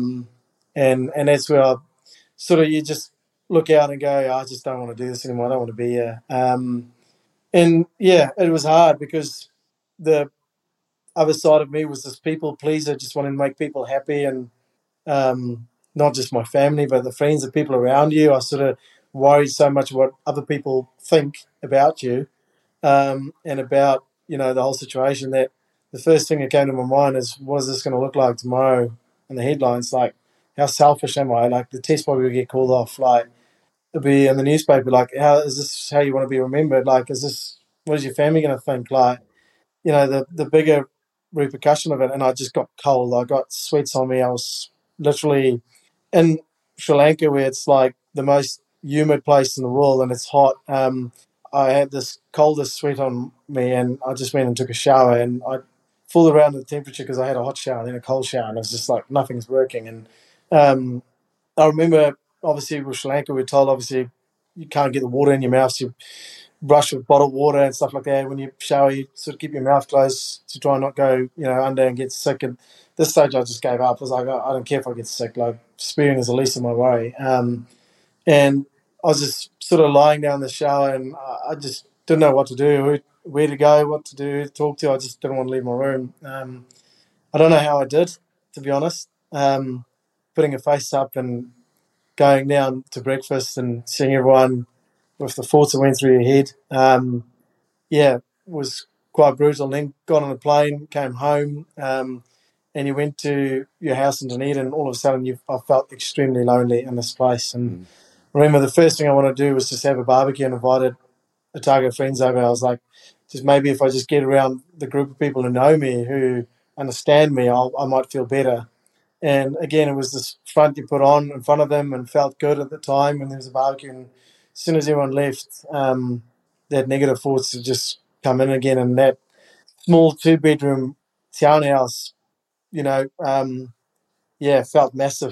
And that's where you just look out and go, I just don't want to do this anymore. I don't want to be here. And yeah, it was hard because the other side of me was this people pleaser, just wanting to make people happy, and not just my family, but the friends, the people around you. I sort of worried so much what other people think about you, and about the whole situation, that the first thing that came to my mind is, what is this going to look like tomorrow in the headlines? Like, how selfish am I? Like, the test probably will get called off. Like, it'll be in the newspaper. Like, how is this how you want to be remembered? Like, what is your family going to think? Like, the bigger repercussion of it. And I just got cold. I got sweats on me. I was literally in Sri Lanka, where it's like the most humid place in the world and it's hot. I had this coldest sweat on me, and I just went and took a shower, and I fooled around with the temperature because I had a hot shower and then a cold shower, and it was just like nothing's working. And I remember, obviously, with Sri Lanka, we're told, obviously, you can't get the water in your mouth, so you brush with bottled water and stuff like that. When you shower, you sort of keep your mouth closed to try and not go, under and get sick. And this stage, I just gave up. I was like, I don't care if I get sick. Like, spewing is the least of my worry. And I was just sort of lying down in the shower, and I just didn't know what to do, where to go, what to do, talk to. I just didn't want to leave my room. I don't know how I did, to be honest. Putting a face up and going down to breakfast and seeing everyone with the thoughts that went through your head, was quite brutal. And then got on a plane, came home, and you went to your house in Dunedin, and all of a sudden I felt extremely lonely in this place. And remember, the first thing I wanted to do was just have a barbecue, and invited a target of friends over. I was like, just maybe if I just get around the group of people who know me, who understand me, I might feel better. And again, it was this front you put on in front of them and felt good at the time when there was a barbecue. And as soon as everyone left, that negative thoughts just come in again, and that small 2-bedroom townhouse, felt massive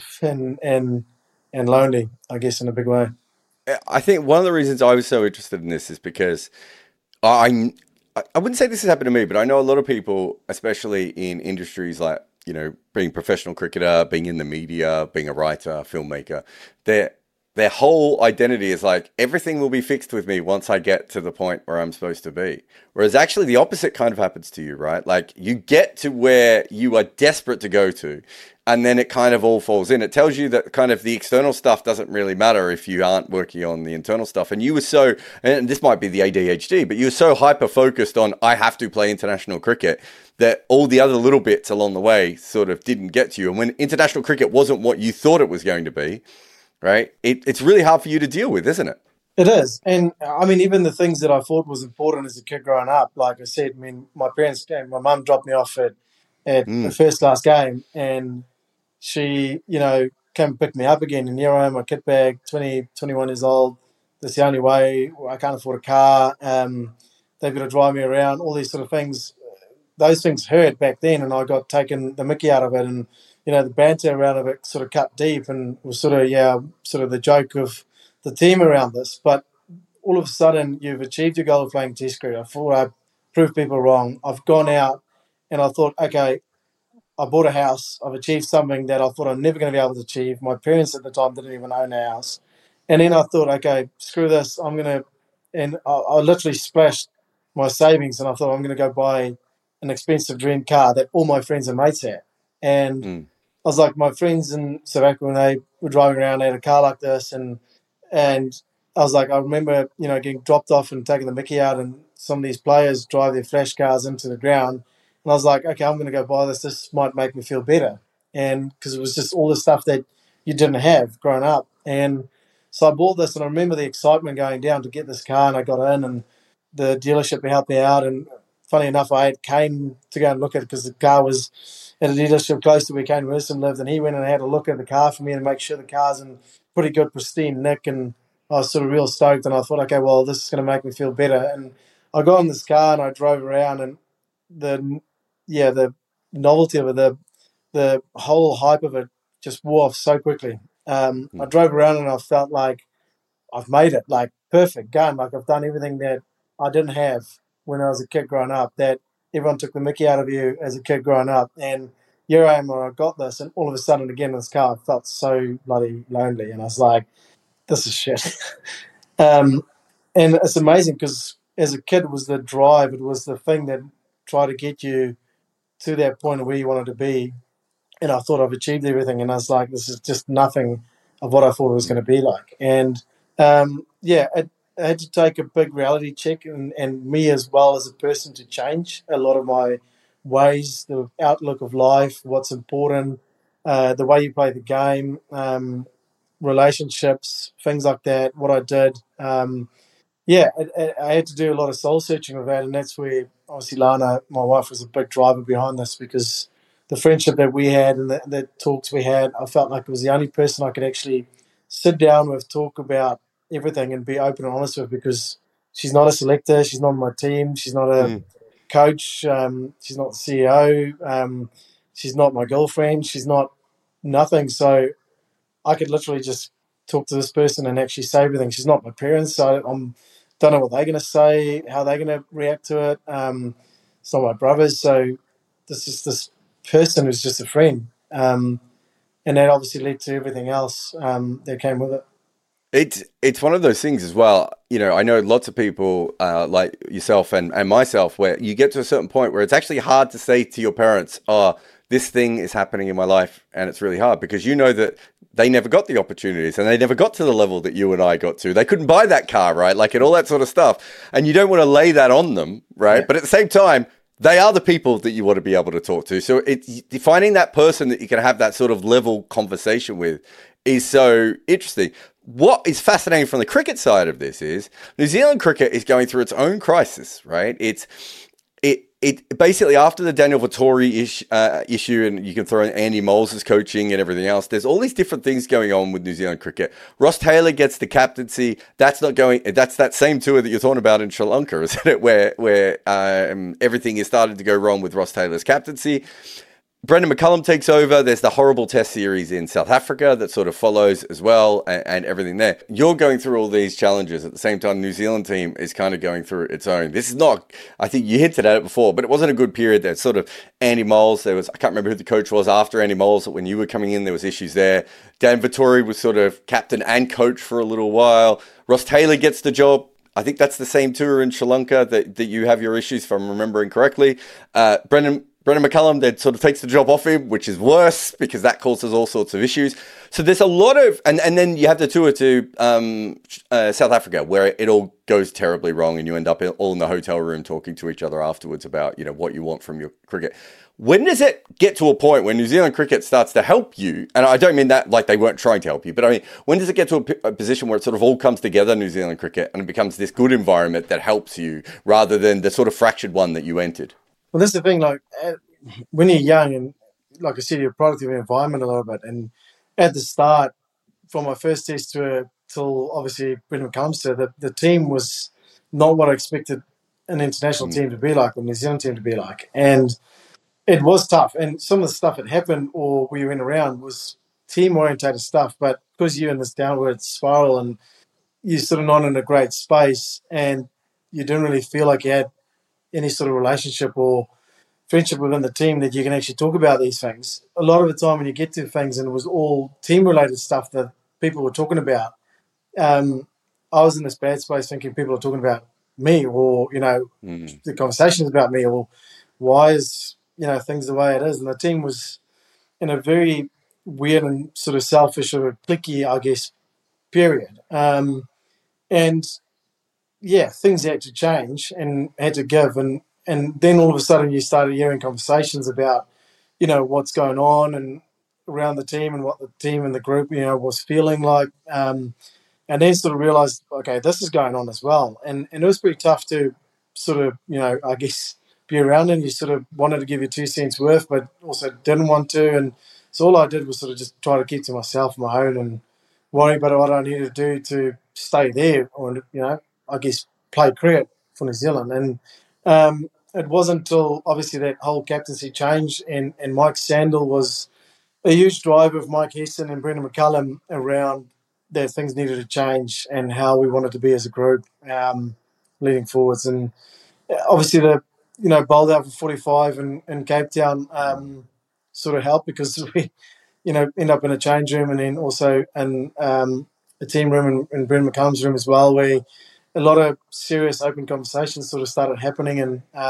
and lonely, I guess, in a big way. I think one of the reasons I was so interested in this is because I wouldn't say this has happened to me, but I know a lot of people, especially in industries like, being a professional cricketer, being in the media, being a writer, filmmaker, their whole identity is like, everything will be fixed with me once I get to the point where I'm supposed to be. Whereas actually the opposite kind of happens to you, right? Like you get to where you are desperate to go to, and then it kind of all falls in. It tells you that kind of the external stuff doesn't really matter if you aren't working on the internal stuff. And you were so, and this might be the ADHD, but you were so hyper focused on, I have to play international cricket, that all the other little bits along the way sort of didn't get to you. And when international cricket wasn't what you thought it was going to be, right, it's really hard for you to deal with, isn't it? It is. And I mean, even the things that I thought was important as a kid growing up, like I said, I mean, my mum dropped me off at the first class game, and she, came and picked me up again. And here I am, my kit bag, 20, 21 years old. That's the only way. I can't afford a car. They've got to drive me around, all these sort of things. Those things hurt back then, and I got taken the mickey out of it. And, the banter around of it sort of cut deep and was sort of the joke of the team around this. But all of a sudden, you've achieved your goal of playing Test cricket. I thought I proved people wrong. I've gone out and I thought, okay, I bought a house. I've achieved something that I thought I'm never going to be able to achieve. My parents at the time didn't even own a house. And then I thought, okay, screw this. And I literally splashed my savings, and I thought I'm going to go buy an expensive dream car that all my friends and mates had. And I was like, my friends in South Africa, when they were driving around, they had a car like this. And I was like, I remember, getting dropped off and taking the mickey out, and some of these players drive their flash cars into the ground. And I was like, okay, I'm going to go buy this. This might make me feel better. And because it was just all the stuff that you didn't have growing up. And so I bought this, and I remember the excitement going down to get this car, and I got in, and the dealership helped me out. And funny enough, I came to go and look at it because the car was at a dealership close to where Kane Wilson lived, and he went and had a look at the car for me and make sure the car's in pretty good, pristine nick. And I was sort of real stoked, and I thought, okay, well, this is going to make me feel better. And I got in this car and I drove around, and the novelty of it, the whole hype of it just wore off so quickly. I drove around and I felt like I've made it, like perfect, done. Like I've done everything that I didn't have when I was a kid growing up, that everyone took the mickey out of you as a kid growing up. And here I am where I got this, and all of a sudden again in this car, I felt so bloody lonely. And I was like, this is shit. And it's amazing because as a kid, it was the drive, it was the thing that tried to get you to that point of where you wanted to be. And I thought I've achieved everything, and I was like, this is just nothing of what I thought it was going to be like. And I had to take a big reality check, and me as well as a person, to change a lot of my ways, the outlook of life, what's important, the way you play the game, relationships, things like that, what I did. I had to do a lot of soul searching with that, and that's where obviously Lana, my wife, was a big driver behind this, because the friendship that we had and the talks we had, I felt like it was the only person I could actually sit down with, talk about everything, and be open and honest with, because she's not a selector, she's not on my team, she's not a coach, she's not the CEO, she's not my girlfriend, she's not nothing. So I could literally just talk to this person and actually say everything. She's not my parents, so I don't know what they're going to say, how they're going to react to it. It's not my brothers, so this is this person who's just a friend. And that obviously led to everything else that came with it. It's one of those things as well. I know lots of people like yourself and myself, where you get to a certain point where it's actually hard to say to your parents, oh, this thing is happening in my life, and it's really hard, because you know that they never got the opportunities, and they never got to the level that you and I got to. They couldn't buy that car, right? Like, and all that sort of stuff. And you don't want to lay that on them, right? Yeah. But at the same time, they are the people that you want to be able to talk to. So it's finding that person that you can have that sort of level conversation with is so interesting. What is fascinating from the cricket side of this is New Zealand cricket is going through its own crisis, right? it basically, after the Daniel Vettori issue, and you can throw in Andy Moles' coaching and everything else, there's all these different things going on with New Zealand cricket. Ross Taylor gets the captaincy. That's that same tour that you're talking about in Sri Lanka, isn't it? Where everything is starting to go wrong with Ross Taylor's captaincy. Brendan McCullum takes over. There's the horrible test series in South Africa that sort of follows as well, and everything there. You're going through all these challenges at the same time. New Zealand team is kind of going through its own. This is not, I think you hinted at it before, but it wasn't a good period. There's sort of Andy Moles. I can't remember who the coach was after Andy Moles. When you were coming in, there was issues there. Dan Vettori was sort of captain and coach for a little while. Ross Taylor gets the job. I think that's the same tour in Sri Lanka that you have your issues, if I'm remembering correctly. Brendan McCullum then sort of takes the job off him, which is worse because that causes all sorts of issues. So there's a lot of, and then you have the tour to South Africa where it all goes terribly wrong and you end up all in the hotel room talking to each other afterwards about, what you want from your cricket. When does it get to a point when New Zealand cricket starts to help you? And I don't mean that like they weren't trying to help you, but I mean, when does it get to a position where it sort of all comes together, New Zealand cricket, and it becomes this good environment that helps you rather than the sort of fractured one that you entered? Well, that's the thing, like, when you're young and, like I said, you're a product of your environment a little bit. And at the start, from my first test till obviously Brendan McCullum, the team was not what I expected an international team to be like, or New Zealand team to be like. And it was tough. And some of the stuff that happened or we went around was team-orientated stuff. But because you're in this downward spiral and you're sort of not in a great space and you didn't really feel like you had any sort of relationship or friendship within the team that you can actually talk about these things. A lot of the time when you get to things and it was all team-related stuff that people were talking about, I was in this bad space thinking people are talking about me or, the conversations about me or why is, things the way it is. And the team was in a very weird and sort of selfish or cliquey, I guess, period. And, yeah, things had to change and had to give. And then all of a sudden you started hearing conversations about, what's going on and around the team and what the team and the group, was feeling like. And then sort of realised, okay, this is going on as well. And it was pretty tough to sort of, I guess, be around and you sort of wanted to give your 2 cents worth, but also didn't want to. And so all I did was sort of just try to keep to myself, my own, and worry about what I needed to do to stay there or, I guess, play cricket for New Zealand. And it wasn't until obviously that whole captaincy change and Mike Sandel was a huge driver of Mike Heston and Brendan McCullum around that things needed to change and how we wanted to be as a group leading forwards. And obviously the, bowled out for 45 in Cape Town sort of helped because we, end up in a change room and then also in a team room in Brendan McCullum's room as well where a lot of serious open conversations sort of started happening.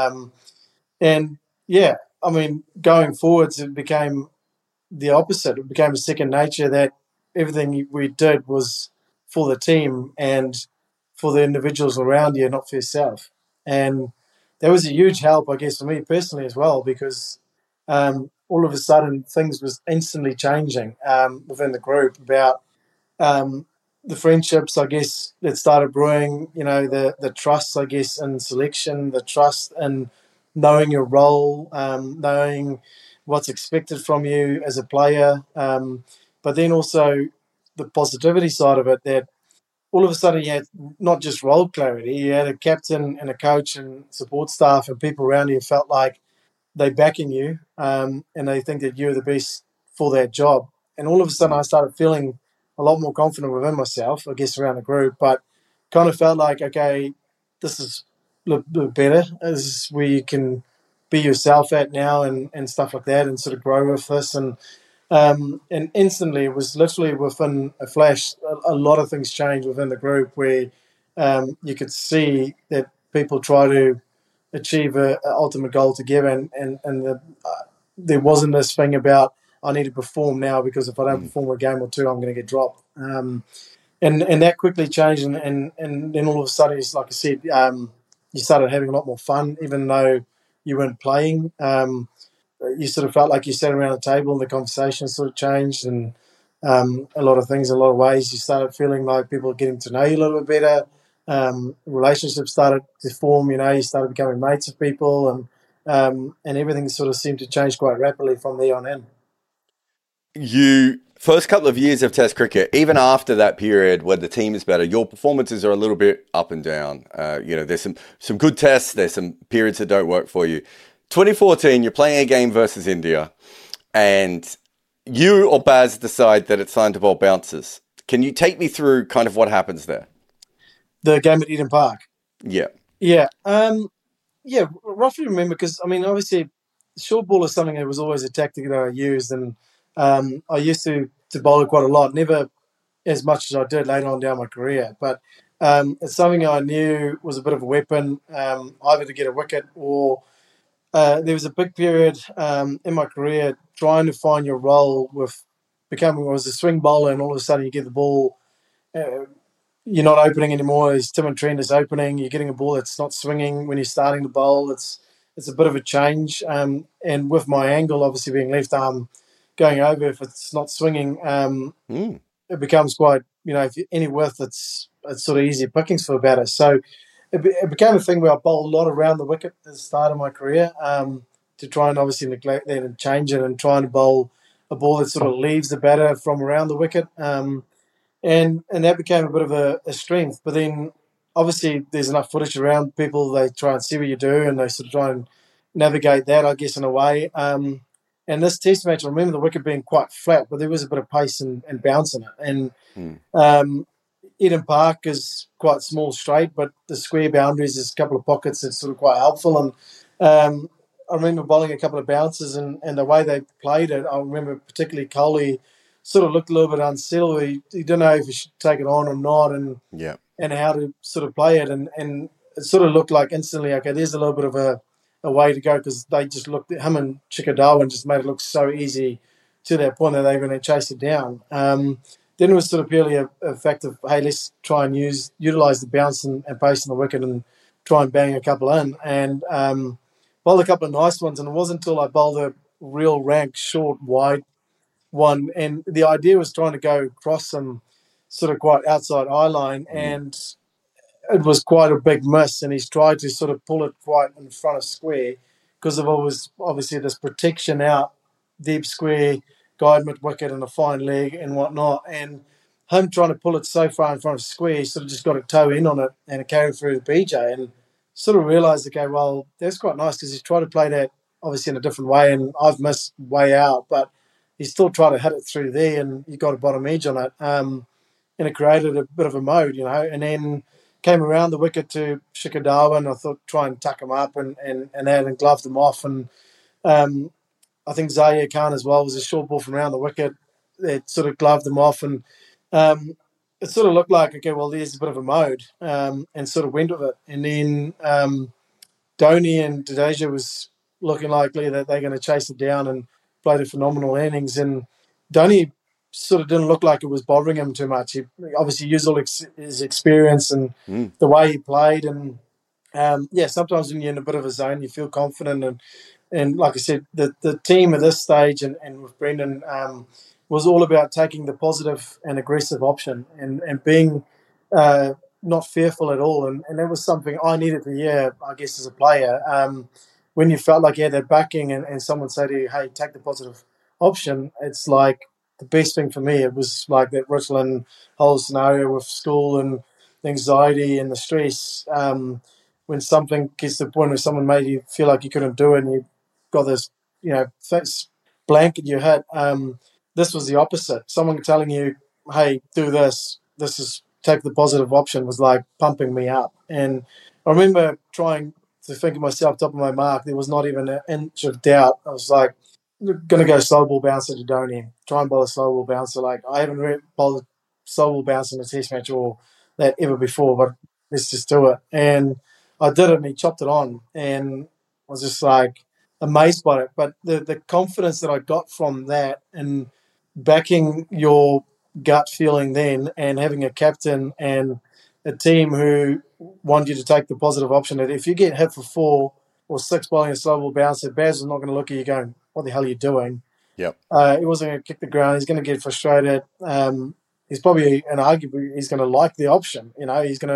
And yeah, I mean, going forwards, it became the opposite. It became a second nature that everything we did was for the team and for the individuals around you, not for yourself. And that was a huge help, I guess, for me personally as well, because all of a sudden things was instantly changing within the group about the friendships, I guess, that started brewing, the trust, I guess, in selection, the trust in knowing your role, knowing what's expected from you as a player, but then also the positivity side of it that all of a sudden you had not just role clarity, you had a captain and a coach and support staff and people around you felt like they're backing you and they think that you're the best for that job. And all of a sudden I started feeling a lot more confident within myself, I guess, around the group, but kind of felt like, okay, this is a little bit better. This is where you can be yourself at now and stuff like that and sort of grow with this. And instantly, it was literally within a flash, a lot of things changed within the group where you could see that people try to achieve an ultimate goal together and there wasn't this thing about, I need to perform now because if I don't perform a game or two, I'm going to get dropped. And that quickly changed, and then all of a sudden, like I said, you started having a lot more fun, even though you weren't playing. You sort of felt like you sat around the table and the conversation sort of changed, and a lot of things, a lot of ways. You started feeling like people were getting to know you a little bit better. relationships started to form. You started becoming mates with people, and everything sort of seemed to change quite rapidly from there on in. You first couple of years of Test cricket, even after that period where the team is better, your performances are a little bit up and down. There's some good tests, there's some periods that don't work for you. 2014, you're playing a game versus India, and you or Baz decide that it's time to bowl bouncers. Can you take me through kind of what happens there? The game at Eden Park. Yeah. Yeah. Roughly remember, because, obviously, short ball is something that was always a tactic that I used, and I used to bowl it quite a lot, never as much as I did later on down my career. But it's something I knew was a bit of a weapon, either to get a wicket or there was a big period in my career trying to find your role with becoming, I was a swing bowler, and all of a sudden you get the ball, you're not opening anymore. As Tim and Trent is opening, you're getting a ball that's not swinging when you're starting to bowl. It's a bit of a change. And with my angle obviously being left arm going over, if it's not swinging, it becomes quite, if any width, it's sort of easier pickings for a batter. So it became a thing where I bowled a lot around the wicket at the start of my career, to try and obviously neglect that and change it and trying to bowl a ball that sort of leaves the batter from around the wicket. And that became a bit of a strength. But then obviously there's enough footage around people, they try and see what you do and they sort of try and navigate that, I guess, in a way. And this test match, I remember the wicket being quite flat, but there was a bit of pace and bounce in it. And Eden Park is quite small straight, but the square boundaries, there's a couple of pockets that's sort of quite helpful. And I remember bowling a couple of bounces, and the way they played it, I remember particularly Kohli sort of looked a little bit unsettled. He didn't know if he should take it on or not, and how to sort of play it. And it sort of looked like instantly, okay, there's a little bit of a way to go, because they just looked at him and Shikhar Dhawan and just made it look so easy to that point that they were going to chase it down. Then it was sort of purely a fact of, hey, let's try and utilise the bounce and pace on the wicket and try and bang a couple in. And bowled a couple of nice ones, and it wasn't until I bowled a real rank short wide one, and the idea was trying to go across some sort of quite outside eye line, and it was quite a big miss, and he's tried to sort of pull it quite in front of square because of always obviously this protection out deep square, guide mid wicket and a fine leg and whatnot, and him trying to pull it so far in front of square, he sort of just got a toe in on it and it carried through the BJ, and sort of realised, okay, well, that's quite nice, because he's tried to play that obviously in a different way, and I've missed way out, but he still tried to hit it through there, and he got a bottom edge on it, and it created a bit of a mode, and then came around the wicket to Shikhar Dhawan. I thought try and tuck him up and gloved him off, and I think Zaire Khan as well was a short ball from around the wicket. It sort of gloved them off, and it sort of looked like, okay, well, there's a bit of a mode, and sort of went with it. And then Dhoni and Jadeja was looking likely that they're going to chase it down and played a phenomenal innings. And Dhoni sort of didn't look like it was bothering him too much. He obviously used all his experience and the way he played. And sometimes when you're in a bit of a zone, you feel confident. And like I said, the team at this stage and with Brendan was all about taking the positive and aggressive option and being not fearful at all. And that was something I needed to hear, I guess, as a player. When you felt like you had that backing and someone say to you, hey, take the positive option, it's like the best thing for me. It was like that Richland whole scenario with school and the anxiety and the stress. When something gets to the point where someone made you feel like you couldn't do it and you got this, face blanket you hit, this was the opposite. Someone telling you, hey, do this is take the positive option, was like pumping me up. And I remember trying to think of myself top of my mark. There was not even an inch of doubt. I was like, going to go slow ball bouncer to Dhoni, try and bowl a slow ball bouncer. Like, I haven't bowled a slow ball bouncer in a test match or that ever before, but let's just do it. And I did it, and he chopped it on, and I was just like amazed by it. But the confidence that I got from that and backing your gut feeling then, and having a captain and a team who want you to take the positive option, that if you get hit for 4 or 6 bowling a slow ball bouncer, Baz is not going to look at you going, what the hell are you doing? Yep. He wasn't going to kick the ground. He's going to get frustrated. He's probably, and arguably, he's going to like the option. He's going to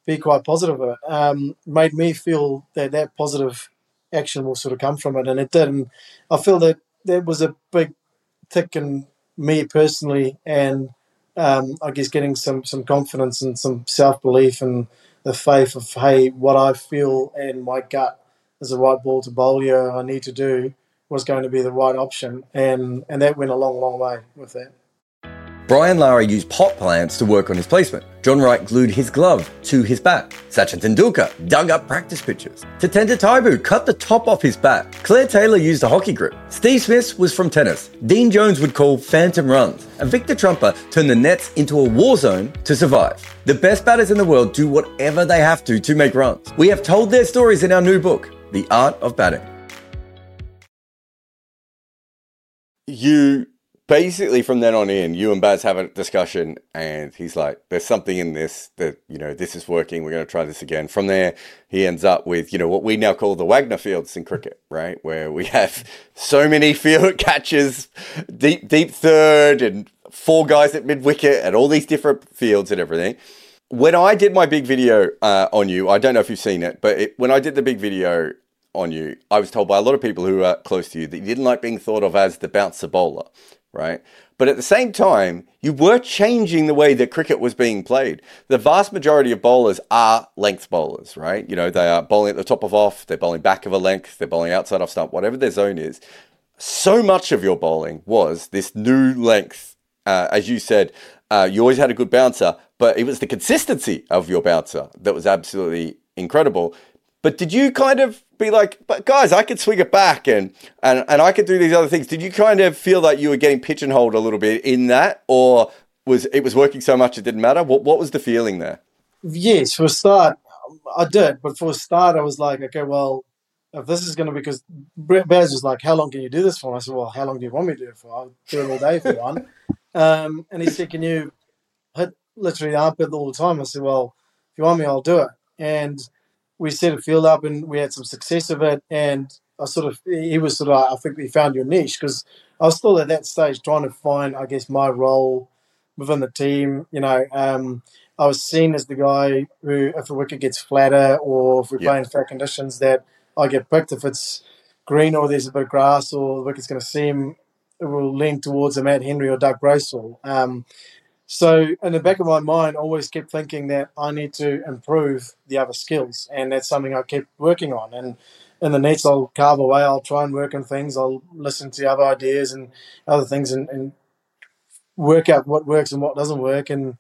be quite positive of it. Made me feel that positive action will sort of come from it, and it did. And I feel that was a big tick in me personally, and I guess getting some confidence and some self belief and the faith of, hey, what I feel and my gut is the right ball to bowl here. I need to do was going to be the right option, and that went a long way with that. Brian Lara used pot plants to work on his placement. John Wright glued his glove to his bat. Sachin Tendulkar dug up practice pitches. Tatenda Taibu cut the top off his bat. Claire Taylor used a hockey grip. Steve Smith was from tennis. Dean Jones would call phantom runs. And Victor Trumper turned the nets into a war zone to survive. The best batters in the world do whatever they have to make runs. We have told their stories in our new book, The Art of Batting. Basically, from then on in, you and Baz have a discussion, and he's like, there's something in this that, this is working. We're going to try this again. From there, he ends up with, what we now call the Wagner fields in cricket, right? Where we have so many field catches, deep third, and 4 guys at mid-wicket, and all these different fields and everything. When I did my big video on you, I don't know if you've seen it, but when I did the big video on you, I was told by a lot of people who are close to you that you didn't like being thought of as the bouncer bowler. Right? But at the same time, you were changing the way that cricket was being played. The vast majority of bowlers are length bowlers, right? They are bowling at the top of off, they're bowling back of a length, they're bowling outside off stump, whatever their zone is. So much of your bowling was this new length. As you said, you always had a good bouncer, but it was the consistency of your bouncer that was absolutely incredible. But did you kind of be like, but guys, I could swing it back and I could do these other things? Did you kind of feel that you were getting pigeonholed a little bit in that, or was it working so much it didn't matter? What was the feeling there? Yes, for a start, I did. But for a start, I was like, okay, well, if this is going to be, because Baz was like, how long can you do this for? I said, well, how long do you want me to do it for? I'll do it all day if you want. And he said, can you hit literally the armpit all the time? I said, well, if you want me, I'll do it. And we set a field up and we had some success of it. And I think we found your niche, because I was still at that stage trying to find, I guess, my role within the team. I was seen as the guy who, if a wicket gets flatter or if we're playing flat conditions, that I get picked. If it's green or there's a bit of grass or the wicket's going to seam, it will lean towards a Matt Henry or Doug Bracewell. So in the back of my mind, I always kept thinking that I need to improve the other skills, and that's something I kept working on. And in the nets, I'll carve away. I'll try and work on things. I'll listen to other ideas and other things and work out what works and what doesn't work, and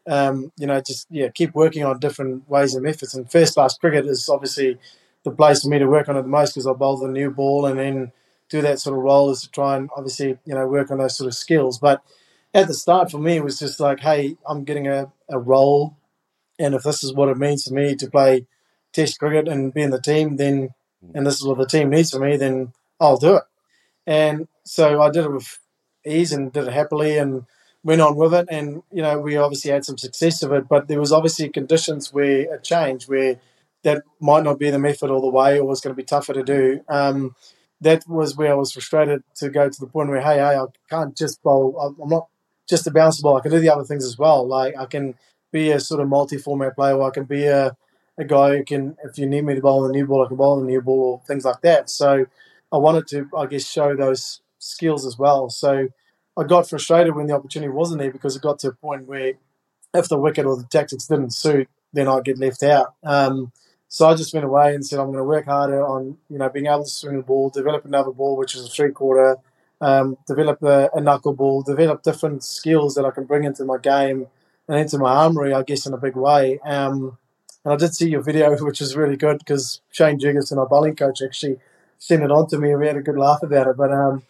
keep working on different ways and methods. And first class cricket is obviously the place for me to work on it the most, because I bowl the new ball and then do that sort of role is to try and obviously work on those sort of skills. But at the start, for me, it was just like, hey, I'm getting a role, and if this is what it means for me to play Test cricket and be in the team, then, and this is what the team needs from me, then I'll do it. And so I did it with ease and did it happily and went on with it. And, we obviously had some success of it, but there was obviously conditions where it changed, where that might not be the method all the way, or was going to be tougher to do. That was where I was frustrated to go to the point where, hey, I can't just bowl. I'm not just a bouncer ball. I can do the other things as well. Like, I can be a sort of multi-format player, or I can be a guy who can, if you need me to bowl the new ball, I can bowl the new ball, or things like that. So I wanted to, I guess, show those skills as well. So I got frustrated when the opportunity wasn't there, because it got to a point where if the wicket or the tactics didn't suit, then I'd get left out. So I just went away and said, I'm going to work harder on, being able to swing the ball, develop another ball, which is a three-quarter, develop a knuckle ball, develop different skills that I can bring into my game and into my armoury, I guess, in a big way. And I did see your video, which was really good, because Shane Jurgensen, our bowling coach, actually sent it on to me, and we had a good laugh about it.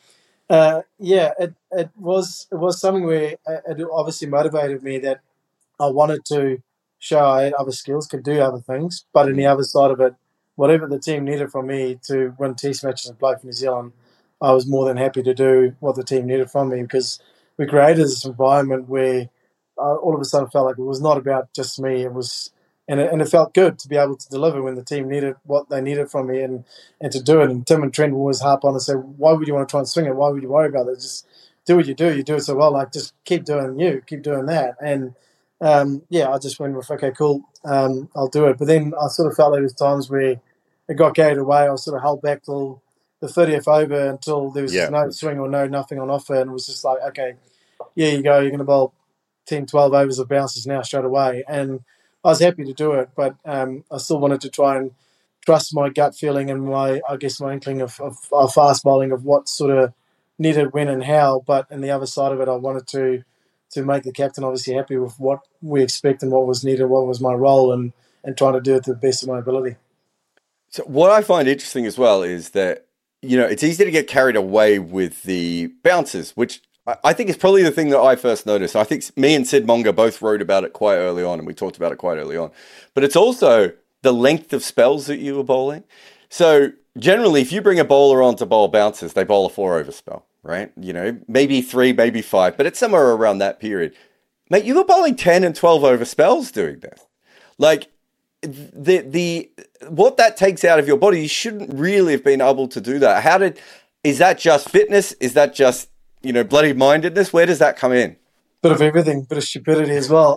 But it was something where it obviously motivated me that I wanted to show I had other skills, could do other things. But in the other side of it, whatever the team needed from me to win Test matches and play for New Zealand, I was more than happy to do what the team needed from me, because we created this environment where all of a sudden felt like it was not about just me. It was, and it felt good to be able to deliver when the team needed what they needed from me, and to do it. And Tim and Trent always harp on and say, why would you want to try and swing it? Why would you worry about it? Just do what you do. You do it so well. Like, just keep doing you, keep doing that. And I just went with, okay, cool, I'll do it. But then I sort of felt there was times where it got carried away. I was sort of held back till the 30th over until there was no swing or nothing on offer. And it was just like, okay, yeah, you go, you're going to bowl 10, 12 overs of bounces now straight away. And I was happy to do it, but I still wanted to try and trust my gut feeling and my inkling of fast bowling, of what sort of needed when and how. But on the other side of it, I wanted to make the captain obviously happy with what we expect and what was needed, what was my role, and trying to do it to the best of my ability. So what I find interesting as well is that, it's easy to get carried away with the bounces, which I think is probably the thing that I first noticed. I think me and Sid Monga both wrote about it quite early on, and we talked about it quite early on. But it's also the length of spells that you were bowling. So generally, if you bring a bowler on to bowl bounces, they bowl a 4-over spell, right? Maybe 3, maybe 5, but it's somewhere around that period. Mate, you were bowling 10 and 12-over spells doing this. Like, the what that takes out of your body, you shouldn't really have been able to do that. Is that just fitness? Is that just bloody mindedness? Where does that come in? Bit of everything, bit of stupidity as well.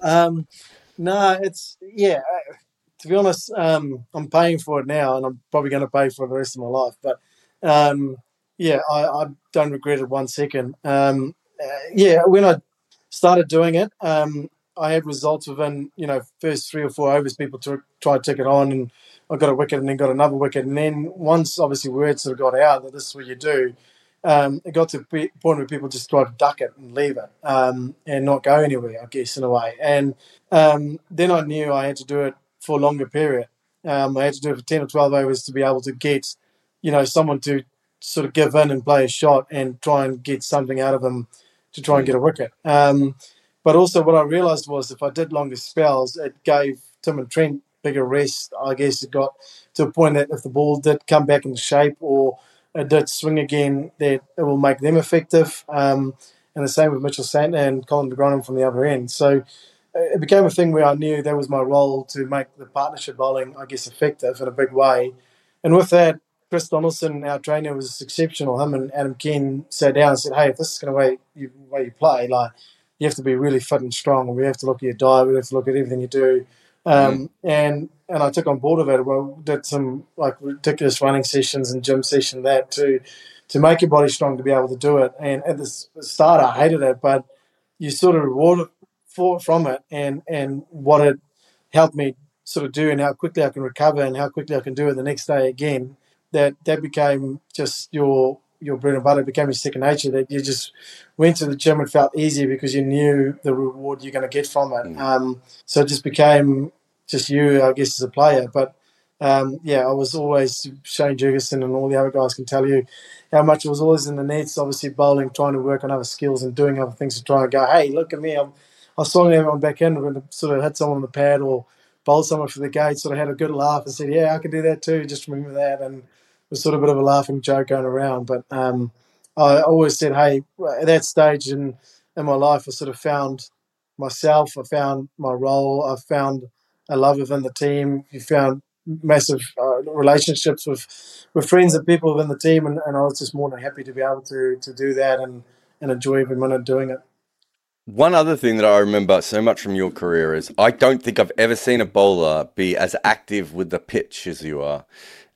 To be honest, I'm paying for it now, and I'm probably going to pay for it the rest of my life. But I don't regret it 1 second. When I started doing it, I had results within first 3 or 4 overs. People tried to take it on, and I got a wicket, and then got another wicket, and then once obviously word sort of got out that this is what you do. It got to the point where people just tried to duck it and leave it and not go anywhere, I guess, in a way. And then I knew I had to do it for a longer period. I had to do it for 10 or 12 overs to be able to get, someone to sort of give in and play a shot and try and get something out of them to try and get a wicket. But also what I realised was if I did longer spells, it gave Tim and Trent bigger rest. I guess it got to a point that if the ball did come back into shape or it did swing again, that it will make them effective. And the same with Mitchell Santner and Colin de Grandhomme from the other end. So it became a thing where I knew that was my role to make the partnership bowling, I guess, effective in a big way. And with that, Chris Donaldson, our trainer, was exceptional. Him and Adam Ken sat down and said, hey, if this is going to be the way you play, like, you have to be really fit and strong. We have to look at your diet. We have to look at everything you do. And I took on board of it. We did some ridiculous running sessions and gym sessions to make your body strong to be able to do it. And at the start, I hated it, but you sort of rewarded from it and what it helped me sort of do and how quickly I can recover and how quickly I can do it the next day again. That became just your bread and butter. It became your second nature, that you just went to the gym and felt easy because you knew the reward you're going to get from it. So it just became just you, I guess, as a player. But I was always, Shane Jurgensen and all the other guys can tell you how much it was always in the nets, obviously bowling, trying to work on other skills and doing other things to try and go, hey, look at me, I swung everyone back in when sort of hit someone on the pad or bowled someone for the gate, sort of had a good laugh and said, yeah, I can do that too, just remember that. And it was sort of a bit of a laughing joke going around. But I always said, hey, at that stage in my life, I sort of found myself, I found my role, I found a love within the team, you found massive relationships with friends and people within the team, and I was just more than happy to be able to do that and enjoy every minute doing it. One other thing that I remember so much from your career is I don't think I've ever seen a bowler be as active with the pitch as you are.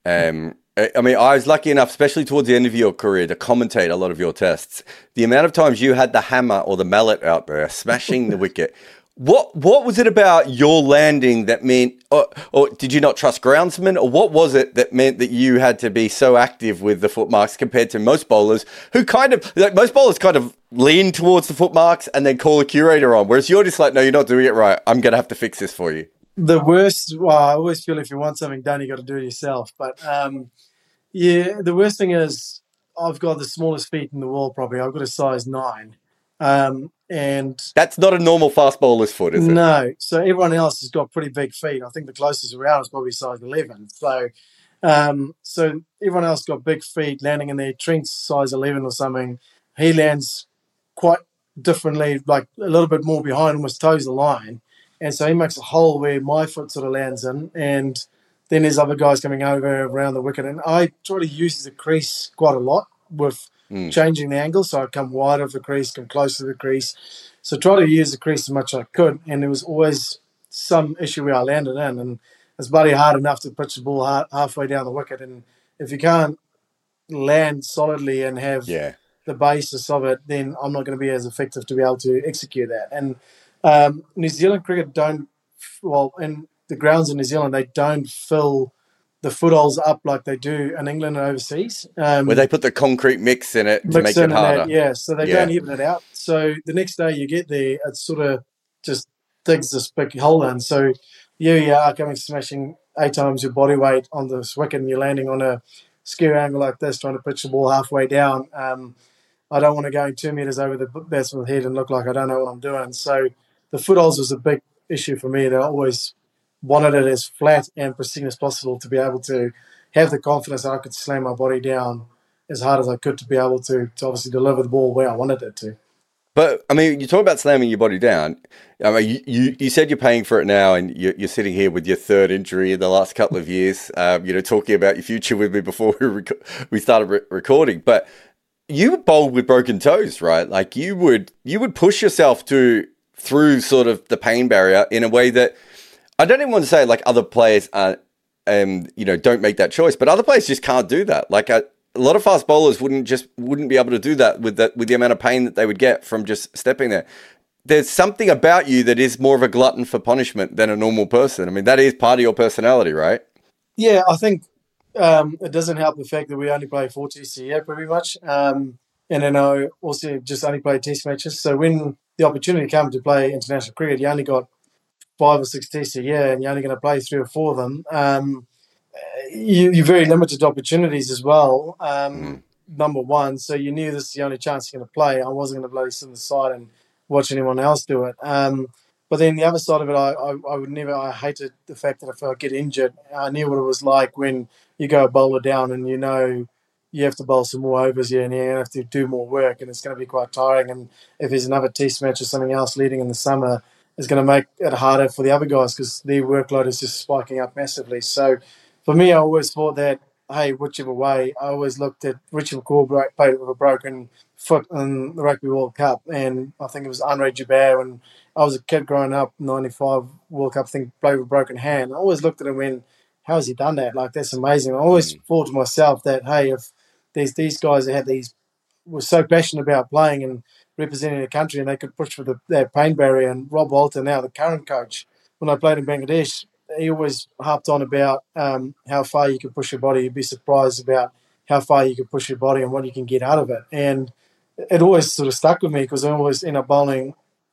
I mean, I was lucky enough, especially towards the end of your career, to commentate a lot of your tests. The amount of times you had the hammer or the mallet out there smashing the wicket. What was it about your landing that meant, or did you not trust groundsmen, or what was it that meant that you had to be so active with the footmarks compared to most bowlers who most bowlers kind of lean towards the footmarks and then call a curator on, whereas you're just like, no, you're not doing it right. I'm going to have to fix this for you. The worst, I always feel if you want something done, you got to do it yourself. But the worst thing is I've got the smallest feet in the world probably. I've got a size 9. And that's not a normal fast bowler's foot, is it? No. So everyone else has got pretty big feet. I think the closest around is probably size 11. So everyone else got big feet landing in there. Trent's size 11 or something. He lands quite differently, like a little bit more behind, almost toes the line. And so he makes a hole where my foot sort of lands in. And then there's other guys coming over around the wicket. And I try to use the crease quite a lot with changing the angle. So I'd come wide of the crease, come close to the crease. So try to use the crease as much as I could. And there was always some issue where I landed in. And it's bloody hard enough to pitch the ball halfway down the wicket. And if you can't land solidly and have the basis of it, then I'm not going to be as effective to be able to execute that. And New Zealand cricket in the grounds in New Zealand, they don't fill the footholes up like they do in England and overseas. Where they put the concrete mix in it to make it harder. So they don't even it out. So the next day you get there, it sort of just digs this big hole in. So you are coming smashing 8 times your body weight on this wicket and you're landing on a skew angle like this, trying to pitch the ball halfway down. I don't want to go 2 meters over the batsman's head and look like I don't know what I'm doing. So the footholes was a big issue for me. That I always wanted it as flat and pristine as possible to be able to have the confidence that I could slam my body down as hard as I could to be able to obviously deliver the ball where I wanted it to. But, I mean, you talk about slamming your body down. I mean, you said you're paying for it now and you're sitting here with your 3rd injury in the last couple of years, talking about your future with me before we started recording. But you bowled with broken toes, right? Like you would push yourself through sort of the pain barrier in a way that I don't even want to say like other players don't make that choice, but other players just can't do that. Like a lot of fast bowlers wouldn't be able to do that with the amount of pain that they would get from just stepping there. There's something about you that is more of a glutton for punishment than a normal person. I mean, that is part of your personality, right? Yeah, I think it doesn't help the fact that we only play 4 tests a year pretty much. And then I also just only play test matches. So when the opportunity came to play international cricket, you only got 5 or 6 tests a year and you're only going to play 3 or 4 of them. You're very limited opportunities as well, number one. So you knew this is the only chance you're going to play. I wasn't going to bloody sit on the side and watch anyone else do it. But then the other side of it, I hated the fact that if I get injured, I knew what it was like when you go a bowler down and you have to bowl some more overs here and you have to do more work and it's going to be quite tiring. And if there's another test match or something else leading in the summer, it's going to make it harder for the other guys because their workload is just spiking up massively. So for me, I always thought that, hey, whichever way, I always looked at Richard McCaw played with a broken foot in the Rugby World Cup, and I think it was Andre Jabbar, and I was a kid growing up, 95 World Cup, I think, played with a broken hand. I always looked at him and went, how has he done that? Like, that's amazing. I always thought to myself that, hey, if there's these guys that were so passionate about playing and representing the country and they could push for that pain barrier, and Rob Walter, now the current coach, when I played in Bangladesh, he always harped on about how far you could push your body. You'd be surprised about how far you could push your body and what you can get out of it. And it always sort of stuck with me because I always end up bowling,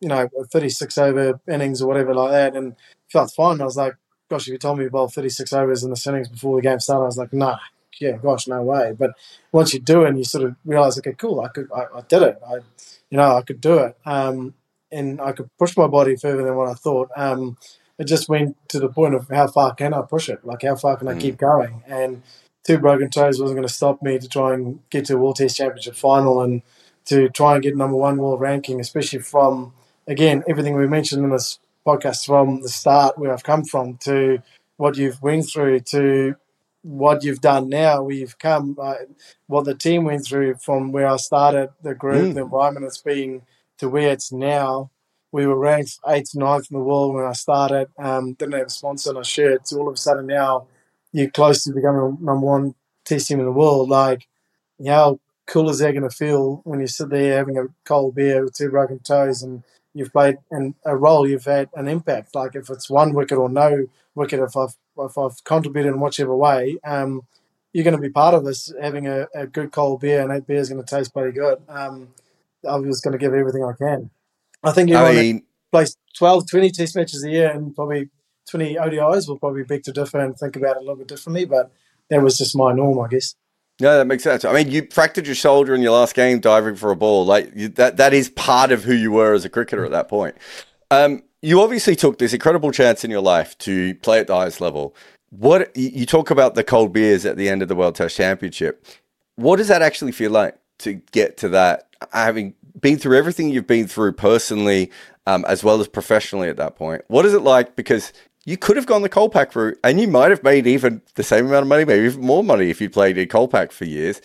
36 over innings or whatever like that, and felt fine. I was like, gosh, if you told me to bowl 36 overs in the innings before the game started, I was like, no way. But once you do it and you sort of realise, okay, cool, I did it. I could do it. And I could push my body further than what I thought. It just went to the point of how far can I push it? Like, how far can I keep going? And 2 broken toes wasn't going to stop me to try and get to a World Test Championship final and to try and get number 1 world ranking, especially from, again, everything we mentioned in this podcast from the start, where I've come from, to what you've went through, to what you've done now, where you've come, what the team went through from where I started, the group, the environment it's been, to where it's now. We were ranked 8th, 9th in the world when I started. Didn't have a sponsor on our shirt. So all of a sudden now you're close to becoming number 1 test team in the world. Like, how cool is that going to feel when you sit there having a cold beer with 2 broken toes and you've played in a role, you've had an impact. Like, if it's 1 wicket or no wicket, if I've contributed in whichever way, you're going to be part of this, having a good cold beer, and that beer is going to taste pretty good. I'm just going to give everything I can. I think everyone plays 12, 20 test matches a year and probably 20 ODIs will probably beg to differ and think about it a little bit differently, but that was just my norm, I guess. No, that makes sense. I mean, you fractured your shoulder in your last game diving for a ball. Like, that is part of who you were as a cricketer at that point. You obviously took this incredible chance in your life to play at the highest level. What you talk about the cold beers at the end of the World Test Championship. What does that actually feel like to get to that, having been through everything you've been through personally, as well as professionally at that point? What is it like? Because you could have gone the Kolpak route and you might have made even the same amount of money, maybe even more money if you played in Kolpak for years.